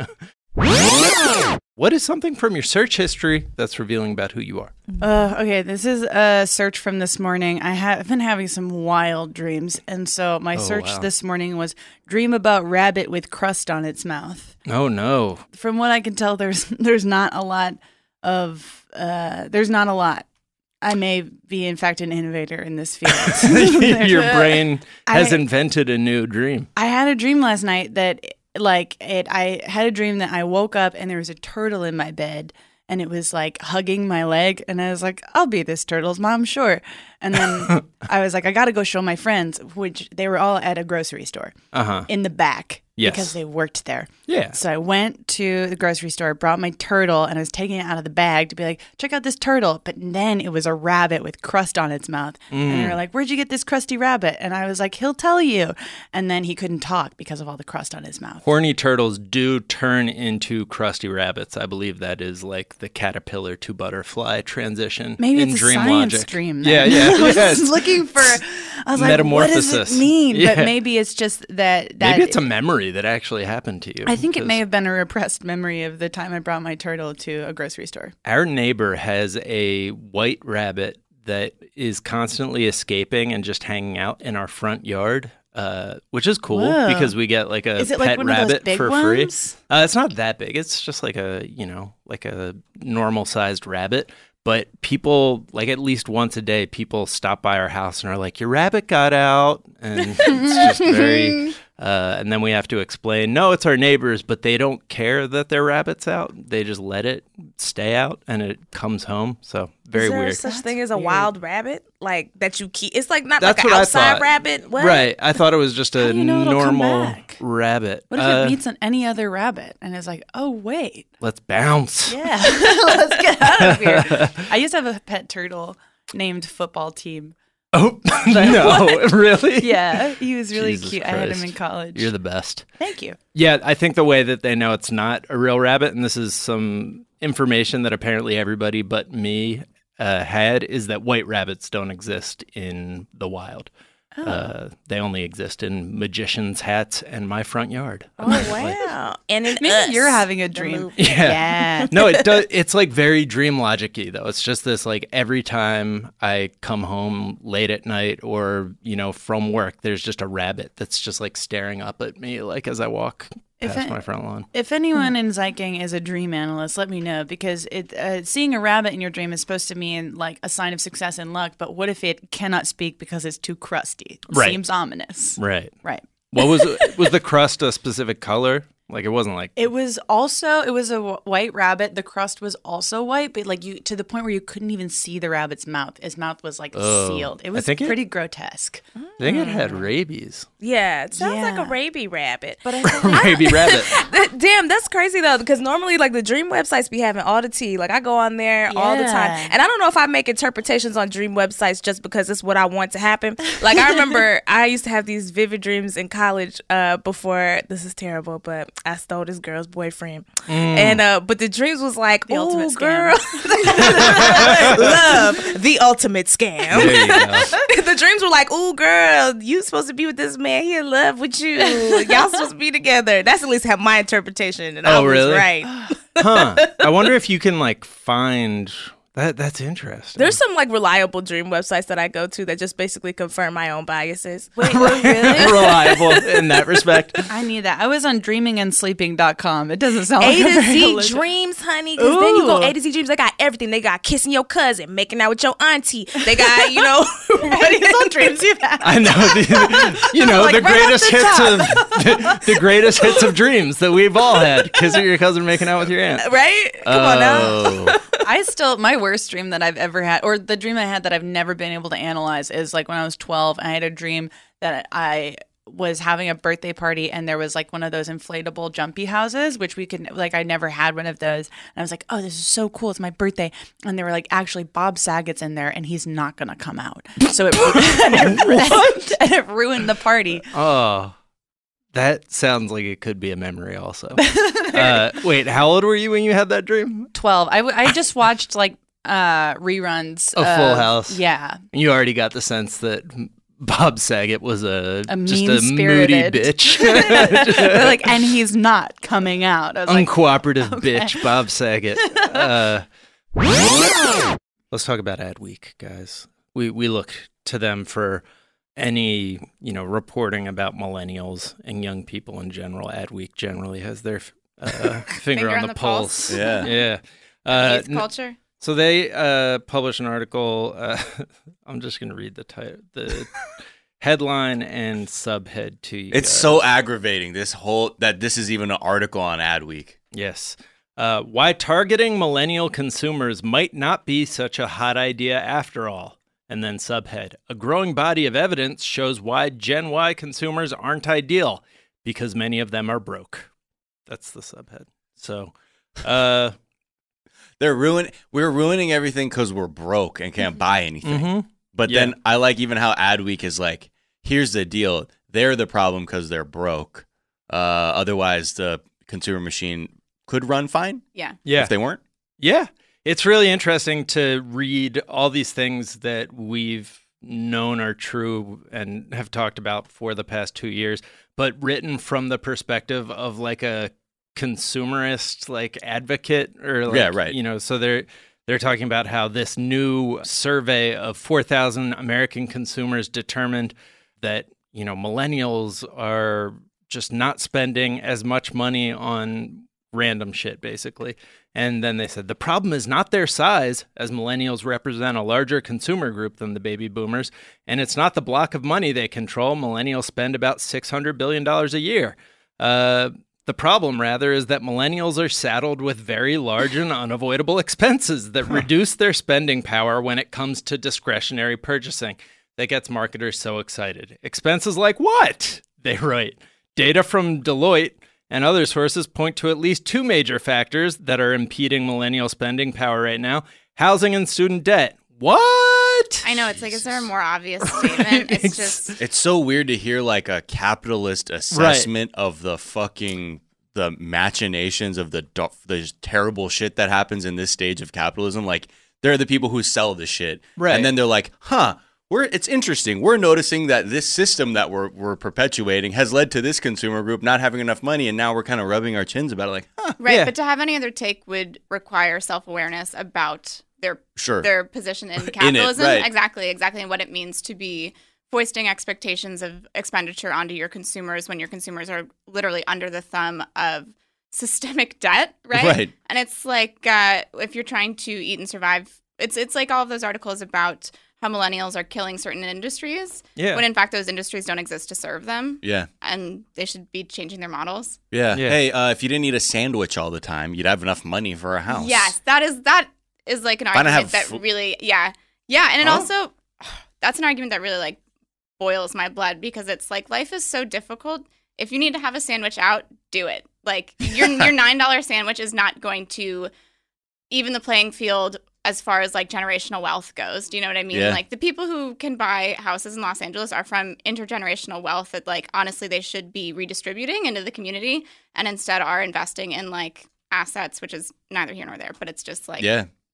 What is something from your search history that's revealing about who you are? Okay, this is a search from this morning. I've been having some wild dreams, and so my search this morning was dream about rabbit with crust on its mouth. Oh no! From what I can tell, there's not a lot. I may be, in fact, an innovator in this field. Your brain has invented a new dream. I had a dream last night that, I had a dream that I woke up and there was a turtle in my bed. And it was like hugging my leg. And I was like, I'll be this turtle's mom, sure. And then I was like, I got to go show my friends, which they were all at a grocery store in the back. Yes. Because they worked there. Yeah. So I went to the grocery store, brought my turtle, and I was taking it out of the bag to be like, check out this turtle. But then it was a rabbit with crust on its mouth. And they were like, where'd you get this crusty rabbit? And I was like, he'll tell you. And then he couldn't talk because of all the crust on his mouth. Horny turtles do turn into crusty rabbits. I believe that is like the caterpillar to butterfly transition. Maybe in it's dream a science logic. dream. Yeah, Then. yeah. I was looking for, I was like, what does it mean? Yeah. But maybe it's just that maybe it's a memory that actually happened to you. I think it may have been a repressed memory of the time I brought my turtle to a grocery store. Our neighbor has a white rabbit that is constantly escaping and just hanging out in our front yard, which is cool. Whoa. Because we get like a Is it pet like one of those rabbit big for ones? free. It's not that big. It's just like a normal sized rabbit. But people, like at least once a day, people stop by our house and are like, your rabbit got out. And it's just very... and then we have to explain, no, it's our neighbors, but they don't care that their rabbit's out. They just let it stay out and it comes home. So very weird. Is there such thing as a wild rabbit? Like that you keep? It's like not That's like an what I outside thought. rabbit? What? Right. I thought it was just a normal rabbit. What if it meets any other rabbit and is like, oh, wait. Let's bounce. Yeah, let's get out of here. I used to have a pet turtle named Football Team. Oh, no, really? Yeah, he was really Jesus cute. I had him Christ. in college. You're the best. Thank you. Yeah, I think the way that they know it's not a real rabbit, and this is some information that apparently everybody but me had, is that white rabbits don't exist in the wild. They only exist in magicians' hats and my front yard. Oh, wow. And in Maybe you're having a dream. Yeah. No, it does. It's like very dream logic-y, though. It's just this, like, every time I come home late at night or, from work, there's just a rabbit that's just like staring up at me, like as I walk past my front lawn. If anyone in Zyking is a dream analyst, let me know, because seeing a rabbit in your dream is supposed to mean like a sign of success and luck. But what if it cannot speak because it's too crusty? It seems ominous. Right. What was the crust a specific color? Like it wasn't like it was a white rabbit. The crust was also white, but like to the point where you couldn't even see the rabbit's mouth. His mouth was like sealed. It was pretty grotesque. I think it had rabies. Yeah, it sounds like a rabies rabbit. But rabies rabbit. Damn, that's crazy though, because normally like the dream websites be having all the tea. Like I go on there all the time, and I don't know if I make interpretations on dream websites just because it's what I want to happen. Like I remember I used to have these vivid dreams in college before. This is terrible, but I stole this girl's boyfriend, and but the dreams was like, the ultimate girl, love the ultimate scam. There you go. The dreams were like, "Ooh, girl, you supposed to be with this man. He in love with you. Y'all supposed to be together." That's at least how my interpretation, and I was really? right. Huh. I wonder if you can like find that. That's interesting. There's some like reliable dream websites that I go to that just basically confirm my own biases. Wait, really? Reliable in that respect. I need that. I was on dreamingandsleeping.com. It doesn't sound A like to very Z religious. dreams, honey. Because then you go A to Z dreams. They got everything. They got kissing your cousin, making out with your auntie. They got, what are some dreams you've had? I know Like, the right greatest off the hits of the greatest hits of dreams that we've all had. Kissing your cousin, making out with your aunt. Right? Come on now. My worst dream that I've ever had, or the dream I had that I've never been able to analyze, is like when I was 12, I had a dream that I was having a birthday party and there was like one of those inflatable jumpy houses, which we could, like, I never had one of those. And I was like, oh, this is so cool. It's my birthday. And they were like, actually, Bob Saget's in there and he's not going to come out. So it ruined the party. Oh, that sounds like it could be a memory also. Wait, how old were you when you had that dream? 12. I just watched like reruns of Full House. Yeah. You already got the sense that Bob Saget was just a moody mean-spirited bitch. Like, and he's not coming out. I was Uncooperative like, okay. bitch, Bob Saget. Let's talk about Ad Week, guys. We look to them for any reporting about millennials and young people in general. Ad Week generally has their finger on the pulse. Yeah. Yeah. Youth culture. So they published an article. I'm just going to read the headline and subhead to you. It's so aggravating, that this is even an article on Adweek. Yes. Why targeting millennial consumers might not be such a hot idea after all. And then subhead, a growing body of evidence shows why Gen Y consumers aren't ideal, because many of them are broke. That's the subhead. So, we're ruining everything because we're broke and can't buy anything. Mm-hmm. But then I like even how Adweek is like, here's the deal. They're the problem because they're broke. Otherwise, the consumer machine could run fine. Yeah. If they weren't. Yeah. It's really interesting to read all these things that we've known are true and have talked about for the past 2 years, but written from the perspective of like a consumerist, like advocate or like, yeah, right. You know, so they're talking about how this new survey of 4,000 American consumers determined that, you know, millennials are just not spending as much money on random shit, basically. And then they said the problem is not their size, as millennials represent a larger consumer group than the baby boomers, and it's not the block of money they control. Millennials spend about $600 billion a year. The problem, rather, is that millennials are saddled with very large and unavoidable expenses that reduce their spending power when it comes to discretionary purchasing. That gets marketers so excited. Expenses like what? They write. Data from Deloitte and other sources point to at least two major factors that are impeding millennial spending power right now: housing and student debt. What? I know, it's like, is there a more obvious statement? It's just... It's so weird to hear like a capitalist assessment of the machinations of the terrible shit that happens in this stage of capitalism. Like, they're the people who sell the shit. Right. And then they're like, it's interesting. We're noticing that this system that we're perpetuating has led to this consumer group not having enough money, and now we're kind of rubbing our chins about it like, Right, yeah. but to have any other take would require self-awareness about their position in capitalism. Right. Exactly, and what it means to be foisting expectations of expenditure onto your consumers when your consumers are literally under the thumb of systemic debt, right? Right. And it's like if you're trying to eat and survive, it's like all of those articles about how millennials are killing certain industries when in fact those industries don't exist to serve them. Yeah. And they should be changing their models. Yeah. Hey, if you didn't eat a sandwich all the time, you'd have enough money for a house. Yes, that is like an argument that really, and it also, that's an argument that really like boils my blood, because it's like, life is so difficult. If you need to have a sandwich out, do it. Like, your $9 sandwich is not going to even the playing field as far as like generational wealth goes. Do you know what I mean? Yeah. Like, the people who can buy houses in Los Angeles are from intergenerational wealth that, like, honestly, they should be redistributing into the community, and instead are investing in like assets, which is neither here nor there. But it's just like,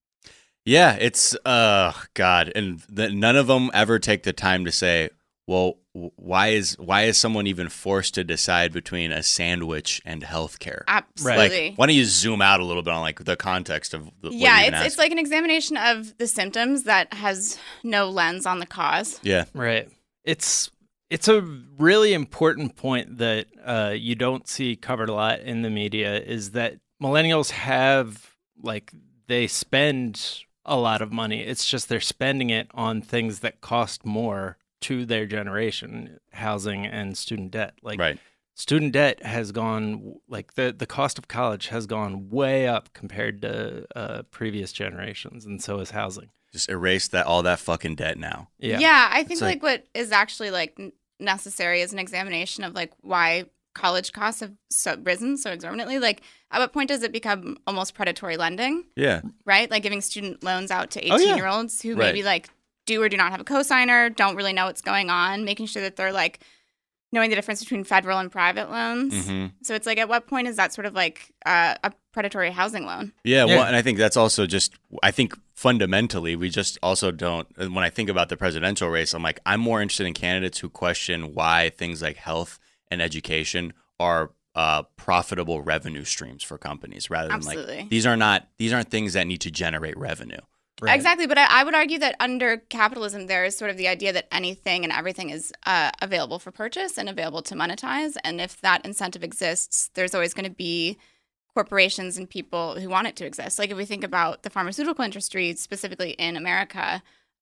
yeah, it's God, and none of them ever take the time to say, well, why is someone even forced to decide between a sandwich and healthcare? Absolutely. Like, why don't you zoom out a little bit on like the context of what it's like an examination of the symptoms that has no lens on the cause. Yeah, right. It's a really important point that you don't see covered a lot in the media, is that millennials have, like, they spend a lot of money. It's just they're spending it on things that cost more to their generation: housing and student debt. Like, student debt has gone, like, the cost of college has gone way up compared to previous generations, and so is housing. Just erase all that fucking debt now. Yeah, I think like what is actually like necessary is an examination of like why college costs have risen so exorbitantly. Like, at what point does it become almost predatory lending? Yeah. Right? Like giving student loans out to 18-year-olds who maybe like do or do not have a cosigner, don't really know what's going on, making sure that they're like knowing the difference between federal and private loans. Mm-hmm. So it's like, at what point is that sort of like a predatory housing loan? Yeah, well, and I think that's also just, I think fundamentally, we just also don't, when I think about the presidential race, I'm like, I'm more interested in candidates who question why things like health and education are profitable revenue streams for companies, rather than like, these aren't things that need to generate revenue. Right. Exactly, but I would argue that under capitalism, there is sort of the idea that anything and everything is available for purchase and available to monetize. And if that incentive exists, there's always going to be corporations and people who want it to exist. Like if we think about the pharmaceutical industry, specifically in America,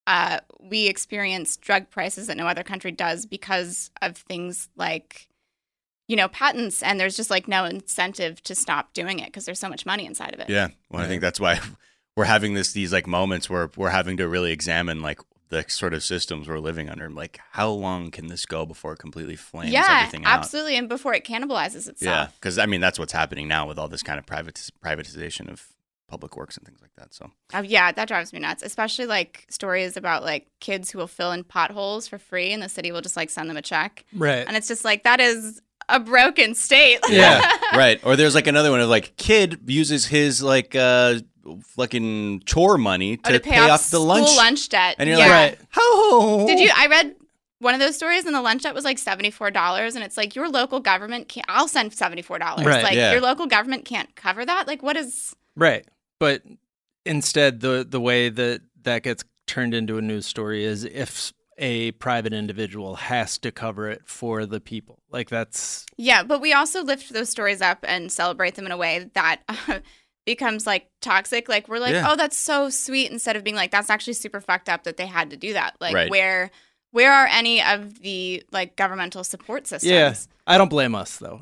we experience drug prices that no other country does because of things like, patents, and there's just like no incentive to stop doing it because there's so much money inside of it. Yeah. Well, I think that's why we're having these like moments where we're having to really examine like the sort of systems we're living under. Like, how long can this go before it completely flames everything out? Yeah, absolutely. And before it cannibalizes itself. Yeah, because that's what's happening now with all this kind of privatization of public works and things like that. So yeah, that drives me nuts, especially like stories about like kids who will fill in potholes for free and the city will just like send them a check. Right. And it's just like, that is a broken state. Yeah. Right. Or there's like another one of like kid uses his like fucking chore money to pay off the lunch debt. And you're like, oh. I read one of those stories and the lunch debt was like $74 and it's like your local government can't, I'll send $74. Right. Like your local government can't cover that. Like what is. Right. But instead the way that gets turned into a news story is if a private individual has to cover it for the people. Like that's. Yeah, but we also lift those stories up and celebrate them in a way that becomes like toxic. Like we're like, oh, that's so sweet, instead of being like, that's actually super fucked up that they had to do that. Like where are any of the like governmental support systems? Yeah, I don't blame us though.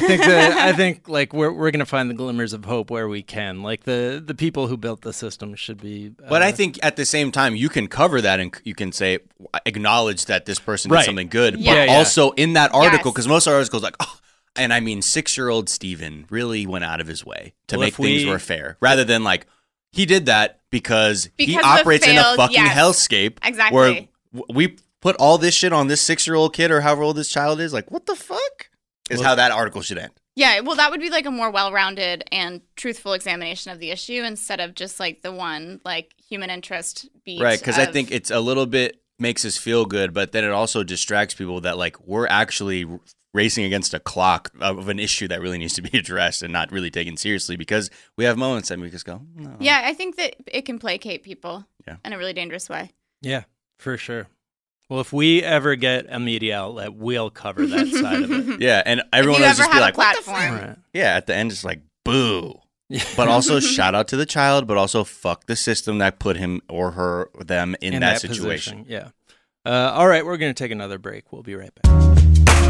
I think like we're gonna find the glimmers of hope where we can. Like the people who built the system should be. But I think at the same time you can cover that and you can say acknowledge that this person did something good, but also in that article, because most articles like, oh, and I mean 6-year-old Steven really went out of his way to make things more fair, rather than like he did that because he operates in a fucking hellscape. Exactly. Where we put all this shit on this 6-year-old kid or however old this child is. Like, what the fuck? Is how that article should end. Yeah, well, that would be like a more well-rounded and truthful examination of the issue instead of just like the one like human interest beat. Right, because I think it's a little bit makes us feel good, but then it also distracts people that like we're actually racing against a clock of an issue that really needs to be addressed and not really taken seriously, because we have moments that we just go, no. Yeah, I think that it can placate people in a really dangerous way. Yeah, for sure. Well, if we ever get a media outlet, we'll cover that side of it. Yeah, and everyone will just be like, what the fuck? Right. Yeah, at the end, it's like, boo. But also shout out to the child, but also fuck the system that put him or them in that situation. Position. Yeah. All right, we're going to take another break. We'll be right back.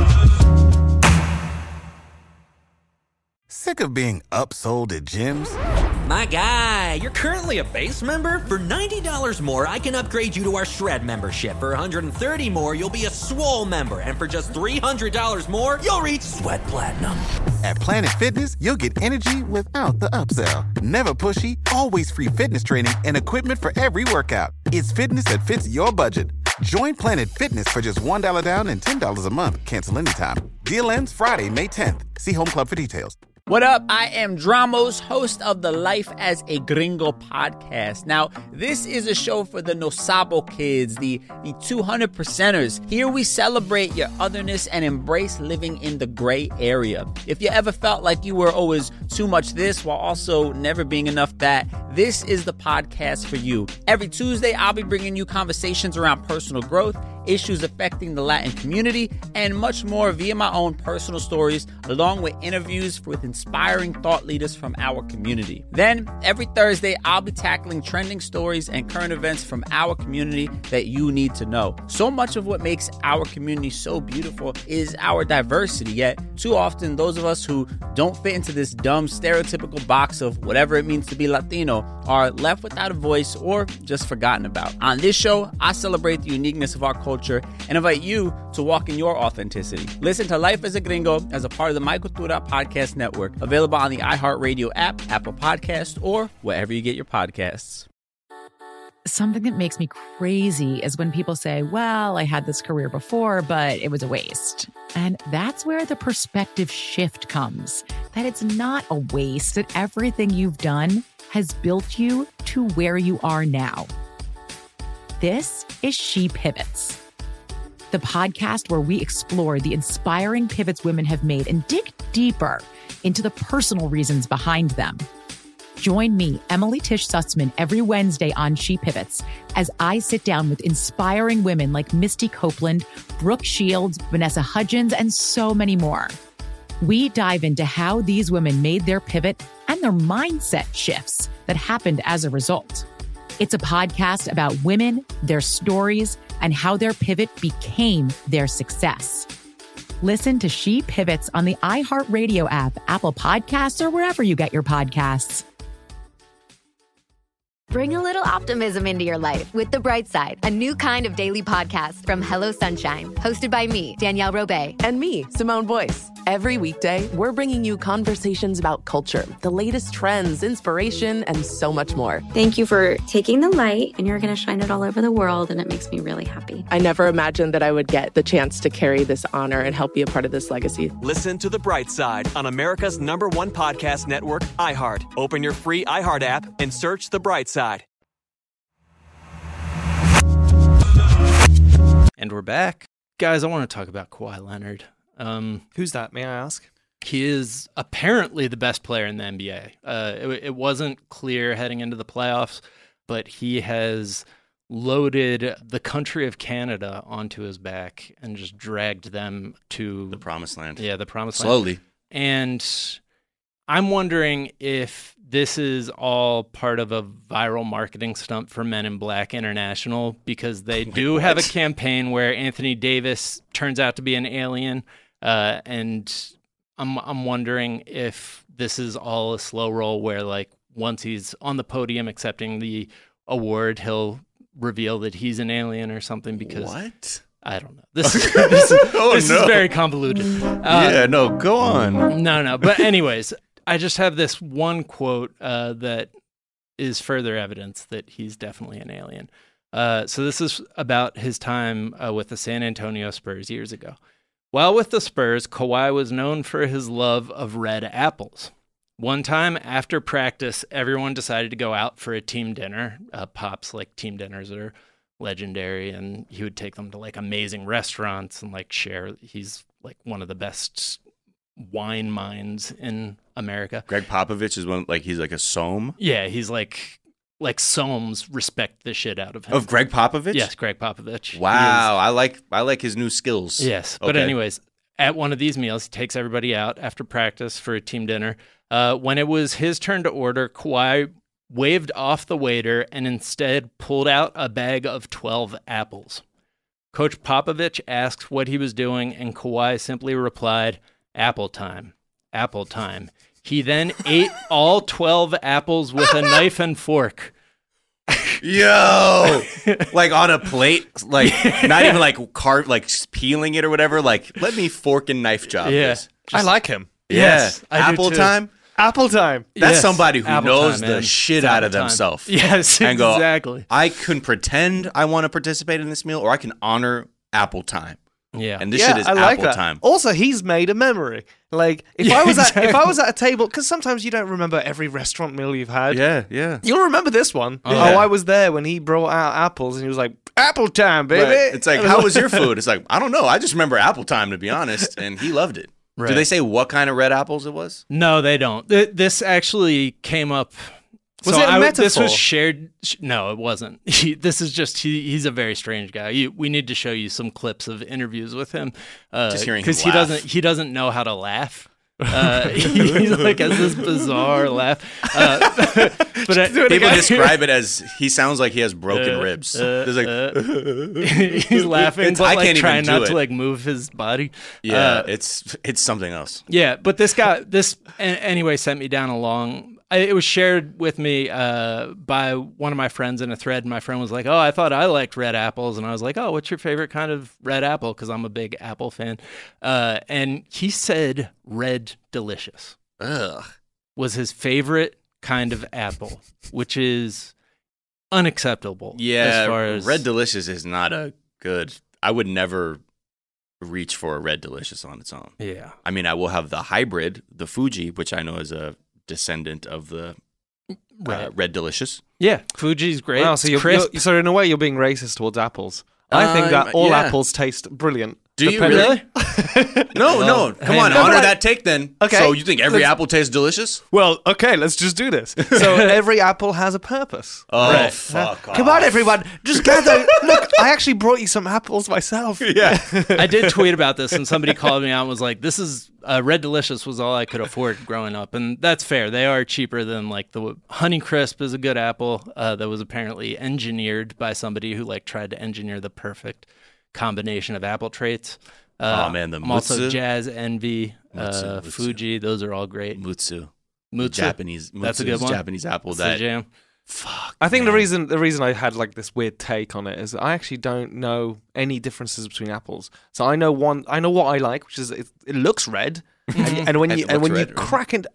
Sick of being upsold at gyms? My guy, you're currently a base member? For $90 more, I can upgrade you to our Shred membership. For $130 more, you'll be a Swole member. And for just $300 more, you'll reach Sweat Platinum. At Planet Fitness, you'll get energy without the upsell. Never pushy, always free fitness training and equipment for every workout. It's fitness that fits your budget. Join Planet Fitness for just $1 down and $10 a month. Cancel anytime. Deal ends Friday, May 10th. See Home Club for details. What up? I am Dramos, host of the Life as a Gringo podcast. Now, this is a show for the No Sabo kids, the 200%ers. Here we celebrate your otherness and embrace living in the gray area. If you ever felt like you were always too much this while also never being enough that, this is the podcast for you. Every Tuesday, I'll be bringing you conversations around personal growth, issues affecting the Latin community, and much more via my own personal stories, along with interviews with inspiring thought leaders from our community. Then, every Thursday, I'll be tackling trending stories and current events from our community that you need to know. So much of what makes our community so beautiful is our diversity, yet too often those of us who don't fit into this dumb stereotypical box of whatever it means to be Latino are left without a voice or just forgotten about. On this show, I celebrate the uniqueness of our culture and invite you to walk in your authenticity. Listen to Life as a Gringo as a part of the My Cultura podcast network, available on the iHeartRadio app, Apple Podcasts, or wherever you get your podcasts. Something that makes me crazy is when people say, well, I had this career before, but it was a waste. And that's where the perspective shift comes, that it's not a waste, that everything you've done has built you to where you are now. This is She Pivots, the podcast where we explore the inspiring pivots women have made and dig deeper into the personal reasons behind them. Join me, Emily Tish Sussman, every Wednesday on She Pivots as I sit down with inspiring women like Misty Copeland, Brooke Shields, Vanessa Hudgens, and so many more. We dive into how these women made their pivot and their mindset shifts that happened as a result. It's a podcast about women, their stories, and how their pivot became their success. Listen to She Pivots on the iHeartRadio app, Apple Podcasts, or wherever you get your podcasts. Bring a little optimism into your life with The Bright Side, a new kind of daily podcast from Hello Sunshine, hosted by me, Danielle Robay. And me, Simone Boyce. Every weekday, we're bringing you conversations about culture, the latest trends, inspiration, and so much more. Thank you for taking the light, and you're going to shine it all over the world, and it makes me really happy. I never imagined that I would get the chance to carry this honor and help be a part of this legacy. Listen to The Bright Side on America's #1 podcast network, iHeart. Open your free iHeart app and search The Bright Side. And we're back. Guys, I want to talk about Kawhi Leonard. Who's that, may I ask? He is apparently the best player in the NBA. It wasn't clear heading into the playoffs, but he has loaded the country of Canada onto his back and just dragged them to the promised land. Yeah, the promised land. Slowly. And I'm wondering if this is all part of a viral marketing stunt for Men in Black International, because they do have a campaign where Anthony Davis turns out to be an alien. And I'm wondering if this is all a slow roll where, like, once he's on the podium accepting the award, he'll reveal that he's an alien or something. Because what? I don't know. This is very convoluted. Go on. No. But anyways, I just have this one quote that is further evidence that he's definitely an alien. So this is about his time with the San Antonio Spurs years ago. While with the Spurs, Kawhi was known for his love of red apples. One time after practice, everyone decided to go out for a team dinner. Pop's like, team dinners are legendary, and he would take them to like amazing restaurants and like share. He's like one of the best wine minds in America. Greg Popovich is one, like, he's like a Somme. Yeah, he's like Soames respect the shit out of him. Of Greg Popovich? Yes, Greg Popovich. Wow, I like his new skills. Yes, but anyways, at one of these meals, he takes everybody out after practice for a team dinner. When it was his turn to order, Kawhi waved off the waiter and instead pulled out a bag of 12 apples. Coach Popovich asked what he was doing, and Kawhi simply replied, "Apple time, apple time." He then ate all 12 apples with a knife and fork. Yo, like on a plate, like not even like like peeling it or whatever. Like, let me fork and knife job this. I like him. Yeah, yes, apple time. Apple time. That's somebody who knows the shit out of themselves. Yes, and go, exactly. I can pretend I want to participate in this meal, or I can honor apple time. Yeah, and this shit is like apple time. Also, he's made a memory. Like if I was at a table, because sometimes you don't remember every restaurant meal you've had. Yeah. You'll remember this one. I was there when he brought out apples, and he was like, "Apple time, baby." Right. It's like, how was your food? It's like, I don't know. I just remember apple time, to be honest, and he loved it. Right. Do they say what kind of red apples it was? No, they don't. This actually came up. Was it a metaphor? This was shared. No, it wasn't. This is just he's a very strange guy. We need to show you some clips of interviews with him. Just hearing him laugh. He doesn't know how to laugh. He like has this bizarre laugh. But people describe it as he sounds like he has broken ribs. There's like he's laughing, but I like can't trying even do not it. to like move his body. Yeah, it's something else. Yeah, but this guy, anyway, sent me down a long. It was shared with me by one of my friends in a thread. My friend was like, "Oh, I thought I liked red apples," and I was like, "Oh, what's your favorite kind of red apple?" Because I'm a big apple fan. And he said red delicious. Ugh. Was his favorite kind of apple, which is unacceptable. Yeah, as far as red delicious is not a good. I would never reach for a red delicious on its own. Yeah, I mean, I will have the hybrid, the Fuji, which I know is a descendant of the red delicious. Yeah, Fuji's great. Wow, so so in a way you're being racist towards apples. I think that all apples taste brilliant. Do you really? No. Come on, honor that take then. Okay. So you think every apple tastes delicious? Well, okay, let's just do this. So every apple has a purpose. Oh, fuck off. Come on, everyone. Just gather. Look, I actually brought you some apples myself. Yeah. I did tweet about this, and somebody called me out and was like, this is Red Delicious was all I could afford growing up. And that's fair. They are cheaper than like the Honeycrisp is a good apple that was apparently engineered by somebody who like tried to engineer the perfect combination of apple traits. Oh man, the Mutsu. Also Jazz, Envy, Mutsu. Fuji, those are all great. Mutsu. Japanese. That's a good one. Japanese apple. That jam. Fuck. I think the reason I had like this weird take on it is I actually don't know any differences between apples. So I know what I like, which is it looks red, and when you crack it,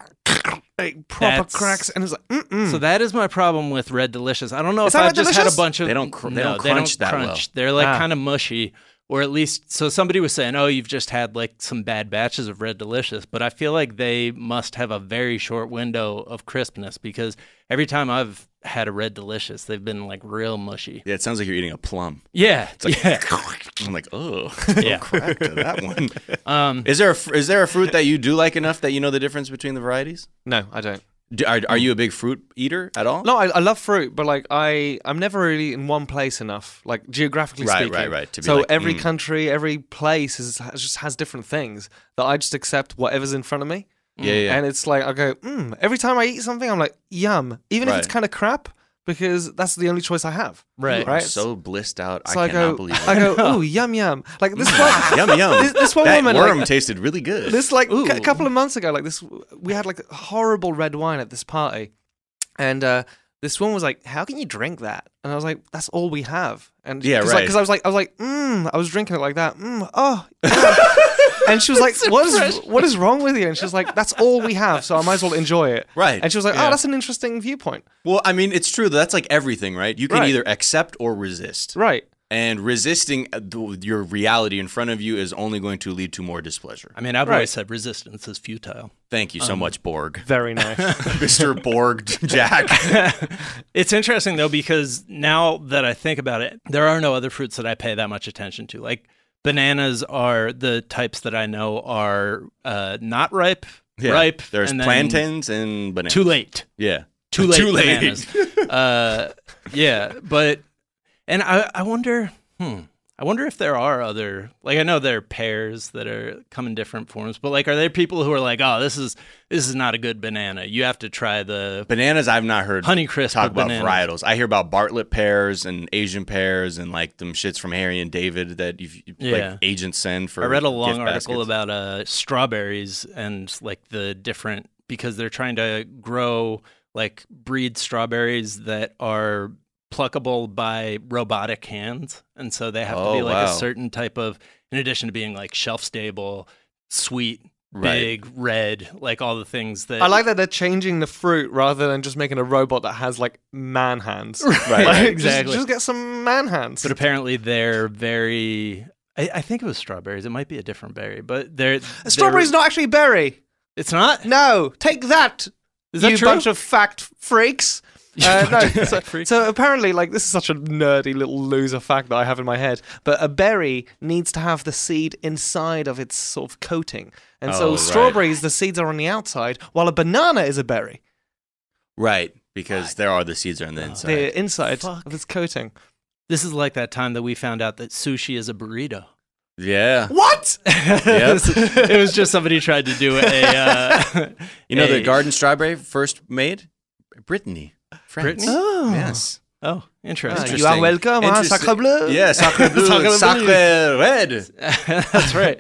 it proper cracks, and it's like. So that is my problem with Red Delicious. I don't know if I just had a bunch of they don't crunch that well. They're like kind of mushy. Or at least, so somebody was saying, oh, you've just had like some bad batches of Red Delicious. But I feel like they must have a very short window of crispness because every time I've had a Red Delicious, they've been like real mushy. Yeah, it sounds like you're eating a plum. Yeah. It's like, I'm like, oh, yeah. Crack to that one. Is there a fruit that you do like enough that you know the difference between the varieties? No, I don't. Are you a big fruit eater at all? No, I love fruit, but like I'm never really in one place enough, like geographically speaking. Right. So like, every country, every place just has different things that I just accept whatever's in front of me. Yeah. And it's like I go, every time I eat something, I'm like, yum, even if it's kind of crap, because that's the only choice I have. Right. So blissed out. So I cannot believe it. I go, ooh, yum. Like this one, yum. This one that woman, worm tasted really good. This like a couple of months ago, like this, we had like horrible red wine at this party, and this woman was like, "How can you drink that?" And I was like, "That's all we have." And yeah, right. Because I was like, I was drinking it like that. Oh. Yeah. And she was like, what is wrong with you? And she was like, that's all we have, so I might as well enjoy it. Right. And she was like, oh, that's an interesting viewpoint. Well, I mean, it's true. That's like everything, right? You can either accept or resist. Right. And resisting your reality in front of you is only going to lead to more displeasure. I mean, I've always said resistance is futile. Thank you so much, Borg. Very nice. Mr. Borg Jack. It's interesting, though, because now that I think about it, there are no other fruits that I pay that much attention to. Like, bananas are the types that I know are not ripe, ripe. There's plantains and bananas. Too late. Yeah. Too late bananas. Yeah, but, and I wonder, I wonder if there are other, like I know there are pears that come in different forms, but like are there people who are like, oh, this is not a good banana. You have to try the bananas. I've not heard Honeycrisp talk about bananas. varietals. I hear about Bartlett pears and Asian pears and like them shits from Harry and David that like agents send for. I read a long gift article baskets. about strawberries and like the different, because they're trying to grow like breed strawberries that are pluckable by robotic hands, and so they have to be like a certain type of, in addition to being like shelf stable, sweet, big, red, like all the things that I like that they're changing the fruit rather than just making a robot that has like man hands. Right, like, exactly. Just get some man hands. But apparently they're very. I think it was strawberries. It might be a different berry, but they're strawberry's not actually a berry. It's not. No, take that. Is that you true? bunch of fact freaks. So apparently, like, this is such a nerdy little loser fact that I have in my head, but a berry needs to have the seed inside of its sort of coating. And so strawberries, the seeds are on the outside, while a banana is a berry. Right, because there are the seeds are on the inside. The inside of its coating. This is like that time that we found out that sushi is a burrito. Yeah. What? It was just somebody tried to do a... the garden strawberry first made? Brittany. France. Brittany? Oh. Yes. Oh, interesting. You are welcome, Sacre Bleu. Yeah, Sacre Bleu, Sacre Red. That's right.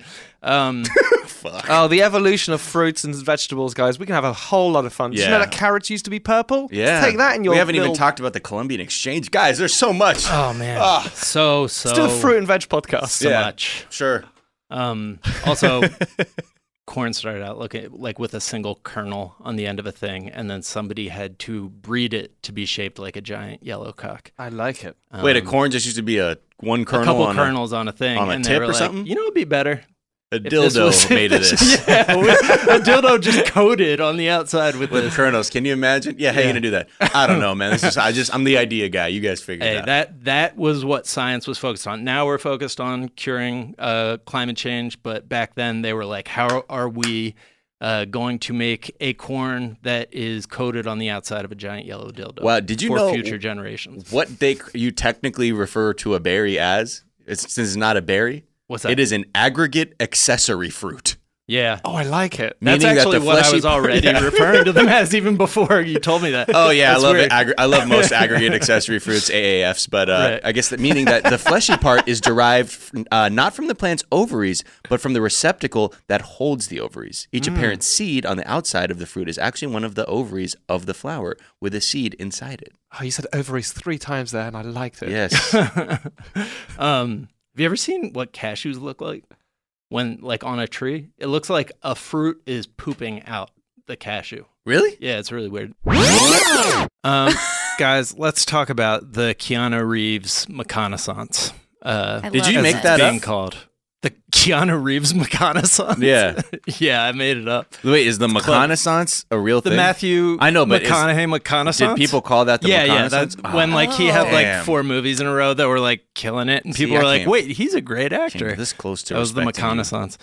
Fuck. Oh, the evolution of fruits and vegetables, guys. We can have a whole lot of fun. Did you know that carrots used to be purple? Yeah. Let's take that in your We haven't even talked about the Columbian Exchange. Guys, there's so much. Oh, man. So. Let's do a fruit and veg podcast. So much. Sure. Also... corn started out looking like with a single kernel on the end of a thing, and then somebody had to breed it to be shaped like a giant yellow cock. I like it. Wait, a corn just used to be one kernel, a couple kernels on a thing, on a and tip they were or like, something. You know, it'd be better A dildo made of this. Yeah, a dildo just coated on the outside with kernels. Can you imagine? Yeah, how are you gonna do that? I don't know, man. I'm the idea guy. You guys figure it out. That was what science was focused on. Now we're focused on curing climate change, but back then they were like, how are we going to make a corn that is coated on the outside of a giant yellow dildo? Wow, did you for know future generations? What you technically refer to a berry as? Since it's not a berry. What's that? It is an aggregate accessory fruit. Yeah. Oh, I like it. That's actually what I was already referring to them as even before you told me that. Oh, yeah. I love it. I love most aggregate accessory fruits, AAFs. But right. I guess that meaning that the fleshy part is derived not from the plant's ovaries, but from the receptacle that holds the ovaries. Each apparent seed on the outside of the fruit is actually one of the ovaries of the flower with a seed inside it. Oh, you said ovaries 3 times there, and I liked it. Yes. Have you ever seen what cashews look like when, like, on a tree? It looks like a fruit is pooping out the cashew. Really? Yeah, it's really weird. Guys, let's talk about the Keanu Reeves McConaissance. Did you make that being up? Called the Keanu Reeves McConaissance. Yeah. Yeah, I made it up. Wait, is the McConaissance a real thing? The Matthew I know, but McConaughey McConaissance? Did people call that the McConaissance? Yeah, that's when like he had like 4 movies in a row that were like killing it, and people were like, "Wait, he's a great actor." This close to that was the McConaissance.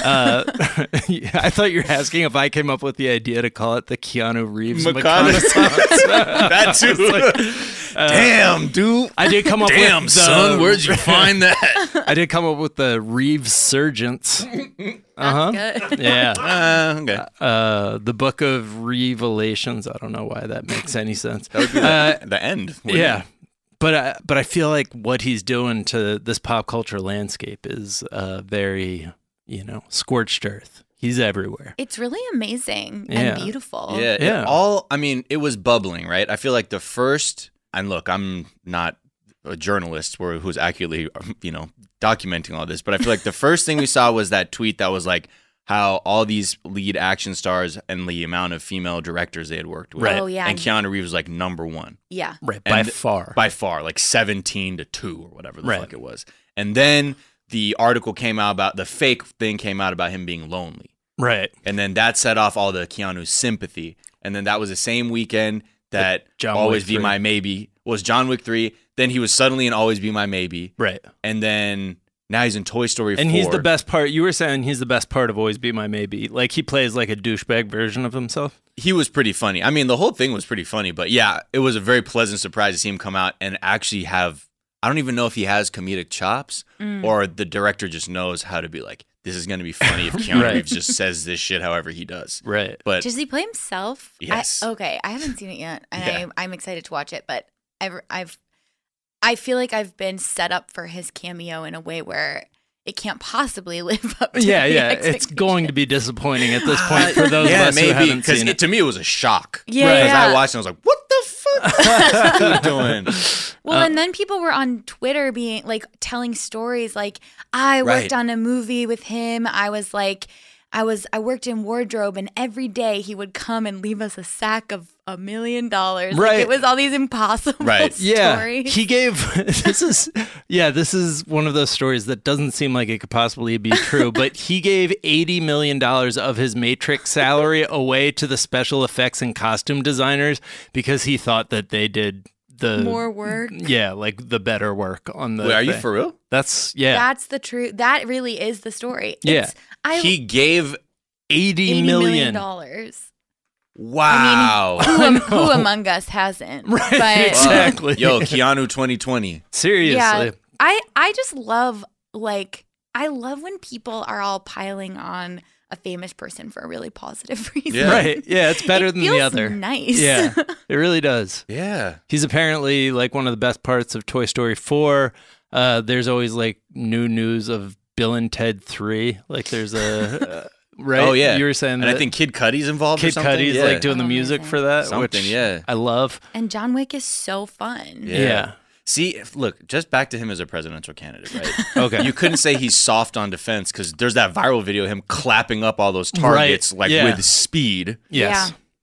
I thought you were asking if I came up with the idea to call it the Keanu Reeves McConaissance. That too. Damn, dude. I did come up with Damn, son, where'd you find that? I did come up with the Reeves Surgence. Good. Yeah. Okay. The Book of Revelations. I don't know why that makes any sense. That would be the end. Yeah. But I feel like what he's doing to this pop culture landscape is very, scorched earth. He's everywhere. It's really amazing and beautiful. Yeah. It was bubbling, right? I feel like the first, and look, I'm not a journalist who's accurately, documenting all this, but I feel like the first thing we saw was that tweet that was like how all these lead action stars and the amount of female directors they had worked with. Right. Oh, yeah. And Keanu Reeves was like number 1. Yeah. Right. And By far, like 17-2 or whatever the fuck it was. And then the article came out about, the fake thing came out about him being lonely. Right. And then that set off all the Keanu's sympathy. And then that was the same weekend that Always Be My Maybe was John Wick 3. Then he was suddenly in Always Be My Maybe. Right. And then now he's in Toy Story 4. And he's the best part. You were saying he's the best part of Always Be My Maybe. Like he plays like a douchebag version of himself. He was pretty funny. I mean, the whole thing was pretty funny. But yeah, it was a very pleasant surprise to see him come out and actually have, I don't even know if he has comedic chops or the director just knows how to be like, this is going to be funny if Keanu Reeves just says this shit however he does. Right. But does he play himself? Yes. I haven't seen it yet, and I'm excited to watch it. But I feel like I've been set up for his cameo in a way where it can't possibly live up to the It's going to be disappointing at this point for those of us who haven't seen it. To me, it was a shock. Yeah. Because I watched it and I was like, what the fuck are you doing? Well, and then people were on Twitter being like telling stories like, I worked on a movie with him. I worked in wardrobe, and every day he would come and leave us a sack of $1 million. Right. Like, it was all these impossible stories. Yeah. He gave this is one of those stories that doesn't seem like it could possibly be true, but he gave $80 million of his Matrix salary away to the special effects and costume designers because he thought that they did the more work. Yeah, like the better work on the Wait, are you for real? That's That's the truth. That really is the story. Yeah. He gave $80 million. Wow. I mean, who among us hasn't? Right, but, exactly. Yo, Keanu 2020. Seriously. Yeah, I just love, I love when people are all piling on a famous person for a really positive reason. Yeah. Right. Yeah, it's better than the other. Nice. Yeah, it really does. Yeah. He's apparently like one of the best parts of Toy Story 4. There's always like new news of Bill and Ted 3. Like there's a right. Oh yeah. You were saying and that I think Kid Cudi's involved. Kid or something? Cudi's like doing the music for that, which I love. And John Wick is so fun. Yeah. See, look, just back to him as a presidential candidate, right? Okay. You couldn't say he's soft on defense because there's that viral video of him clapping up all those targets with speed. Yes. Yeah.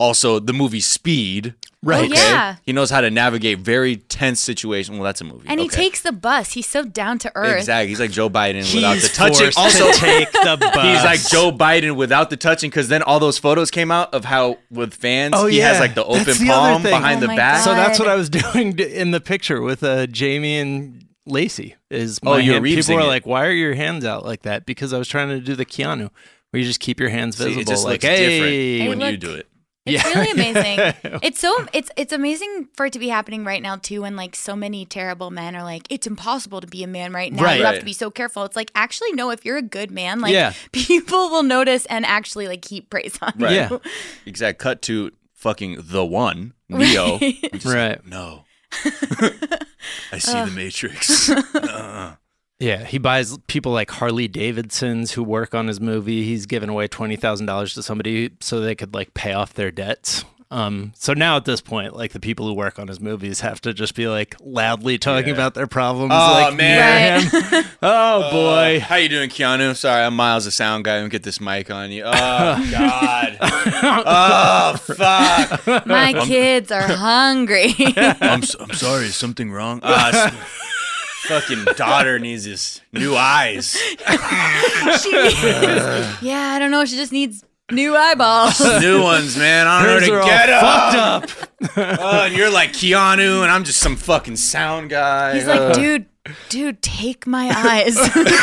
also the movie Speed. Right. Oh, yeah. He knows how to navigate very tense situations. Well, that's a movie. And he takes the bus. He's so down to earth. Exactly. He's like Joe Biden without the touching. Also, take the bus. He's like Joe Biden without the touching, because then all those photos came out of how with fans he has like the open palm behind the back. So that's what I was doing in the picture with Jamie and Lacey. People were like, "Why are your hands out like that?" Because I was trying to do the Keanu, where you just keep your hands visible. It just like, looks different when you do it. It's really amazing. It's amazing for it to be happening right now too, when like so many terrible men are like, it's impossible to be a man right now. You have to be so careful. It's like, actually, no, if you're a good man, like people will notice and actually like heap praise on you. Yeah. Exact. Cut to fucking the one, Neo. Right. No. I see the Matrix. Yeah, he buys people like Harley Davidsons who work on his movie. He's given away $20,000 to somebody so they could like pay off their debts. So now at this point, like the people who work on his movies have to just be like loudly talking about their problems. Oh, like, man. Oh, boy. How you doing, Keanu? Sorry, I'm Miles, the sound guy. Let me get this mic on you. Oh, God. Oh, fuck. My kids are hungry. I'm sorry. Is something wrong? Fucking daughter needs his new eyes. I don't know. She just needs new eyeballs. New ones, man. I don't know where to get them. Fucked up. And you're like Keanu, and I'm just some fucking sound guy. He's like, dude, take my eyes.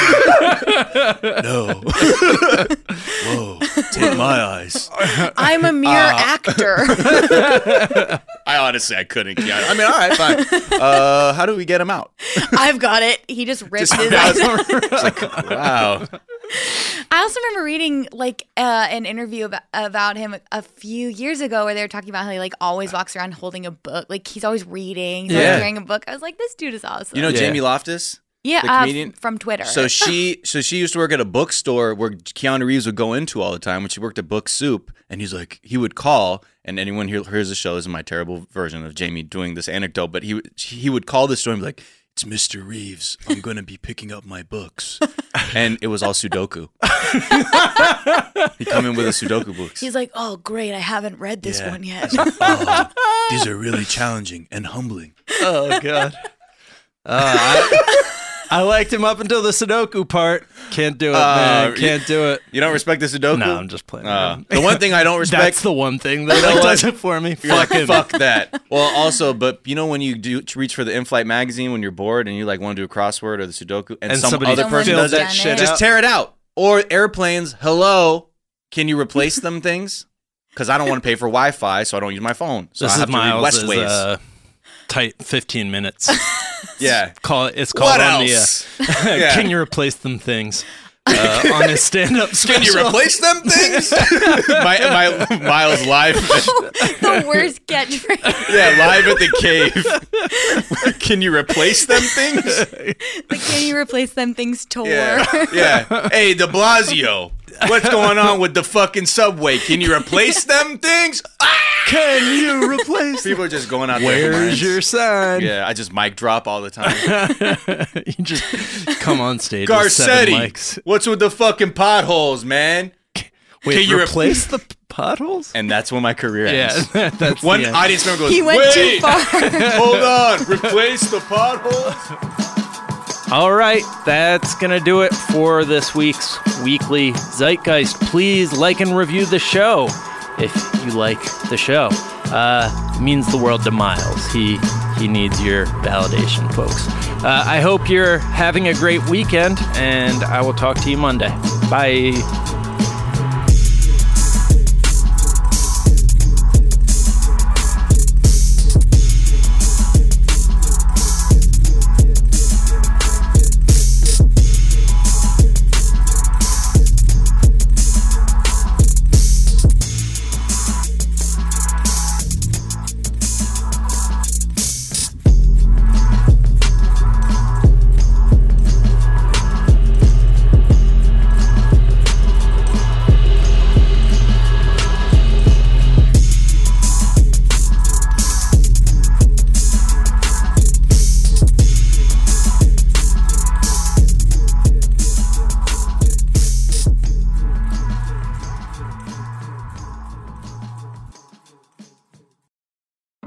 No. Whoa, take my eyes. I'm a mere actor. I couldn't, Keanu. I mean, all right, fine. How do we get him out? I've got it. He just ripped his eyes. Like, wow. I also remember reading like an interview about him a few years ago where they were talking about how he like always walks around holding a book. Like he's always reading, he's always carrying a book. I was like, this dude is awesome. You know Jamie Loftus? Yeah, the comedian? From Twitter. So she used to work at a bookstore where Keanu Reeves would go into all the time when she worked at Book Soup, and he's like, he would call, and anyone who hears the show, this is my terrible version of Jamie doing this anecdote, but he would call the store and be like, it's Mr. Reeves. I'm going to be picking up my books. And it was all Sudoku. He'd come in with a Sudoku books. He's like, oh, great. I haven't read this one yet. These are really challenging and humbling. Oh, God. I liked him up until the Sudoku part. Can't do it, man. Can't do it. You don't respect the Sudoku? No, I'm just playing. The one thing I don't respect. That's the one thing that does it for me. Fuck that. Well, also, but you know when you do reach for the In-Flight magazine when you're bored and you like want to do a crossword or the Sudoku, and some other person does that shit, just tear it out. Or airplanes. Hello, can you replace them things? Because I don't want to pay for Wi-Fi, so I don't use my phone. So this I have is to read Miles' Westways. Tight 15 minutes. Yeah. It's called what on else? the Can you replace them things? On his stand-up special. Can you replace them things? my Miles live. The worst catchphrase. Yeah, live at the cave. Can you replace them things? The Can you replace them things tour. Yeah. Hey, de Blasio. What's going on with the fucking subway? Can you replace them things? Can you replace People are just going out there. there. Where's your sign? Yeah, I just mic drop all the time. You just come on stage Garcetti, with 7 mics. What's with the fucking potholes, man? Wait, can you replace the potholes? And that's when my career ends. Yeah, that's one audience member goes, he went too far. Hold on, replace the potholes? All right, that's going to do it for this week's Weekly Zeitgeist. Please like and review the show if you like the show. It means the world to Miles. He needs your validation, folks. I hope you're having a great weekend, and I will talk to you Monday. Bye.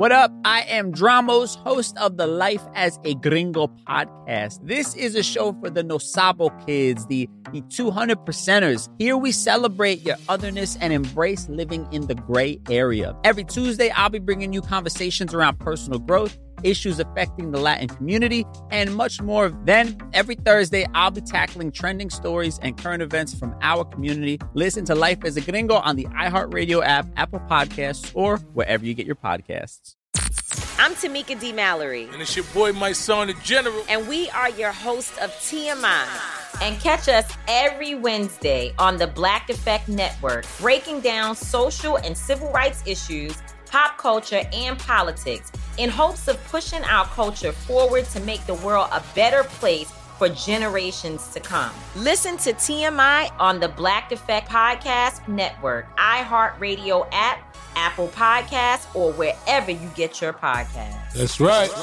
What up? I am Dramos, host of the Life as a Gringo podcast. This is a show for the No Sabo kids, the 200%ers. Here we celebrate your otherness and embrace living in the gray area. Every Tuesday, I'll be bringing you conversations around personal growth, issues affecting the Latin community, and much more. Then, every Thursday, I'll be tackling trending stories and current events from our community. Listen to Life as a Gringo on the iHeartRadio app, Apple Podcasts, or wherever you get your podcasts. I'm Tamika D. Mallory. And it's your boy, my son, the General. And we are your hosts of TMI. And catch us every Wednesday on the Black Effect Network, breaking down social and civil rights issues, pop culture, and politics in hopes of pushing our culture forward to make the world a better place for generations to come. Listen to TMI on the Black Effect Podcast Network, iHeartRadio app, Apple Podcasts, or wherever you get your podcasts. That's right.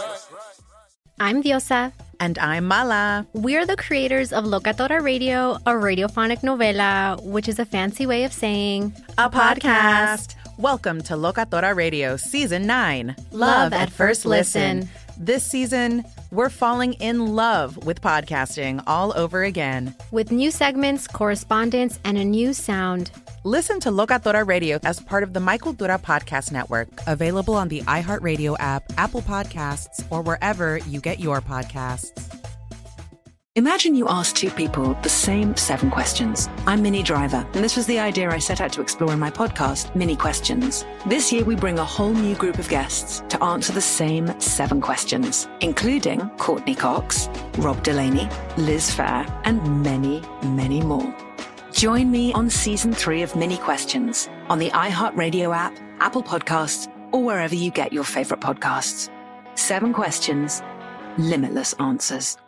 I'm Diosa. And I'm Mala. We're the creators of Locatora Radio, a radiophonic novela, which is a fancy way of saying a podcast. Welcome to Locatora Radio Season 9. Love at First Listen. This season, we're falling in love with podcasting all over again. With new segments, correspondence, and a new sound. Listen to Locatora Radio as part of the My Cultura Podcast Network. Available on the iHeartRadio app, Apple Podcasts, or wherever you get your podcasts. Imagine you ask two people the same 7 questions. I'm Minnie Driver, and this was the idea I set out to explore in my podcast, Mini Questions. This year, we bring a whole new group of guests to answer the same 7 questions, including Courtney Cox, Rob Delaney, Liz Phair, and many, many more. Join me on Season 3 of Mini Questions on the iHeartRadio app, Apple Podcasts, or wherever you get your favorite podcasts. 7 questions, limitless answers.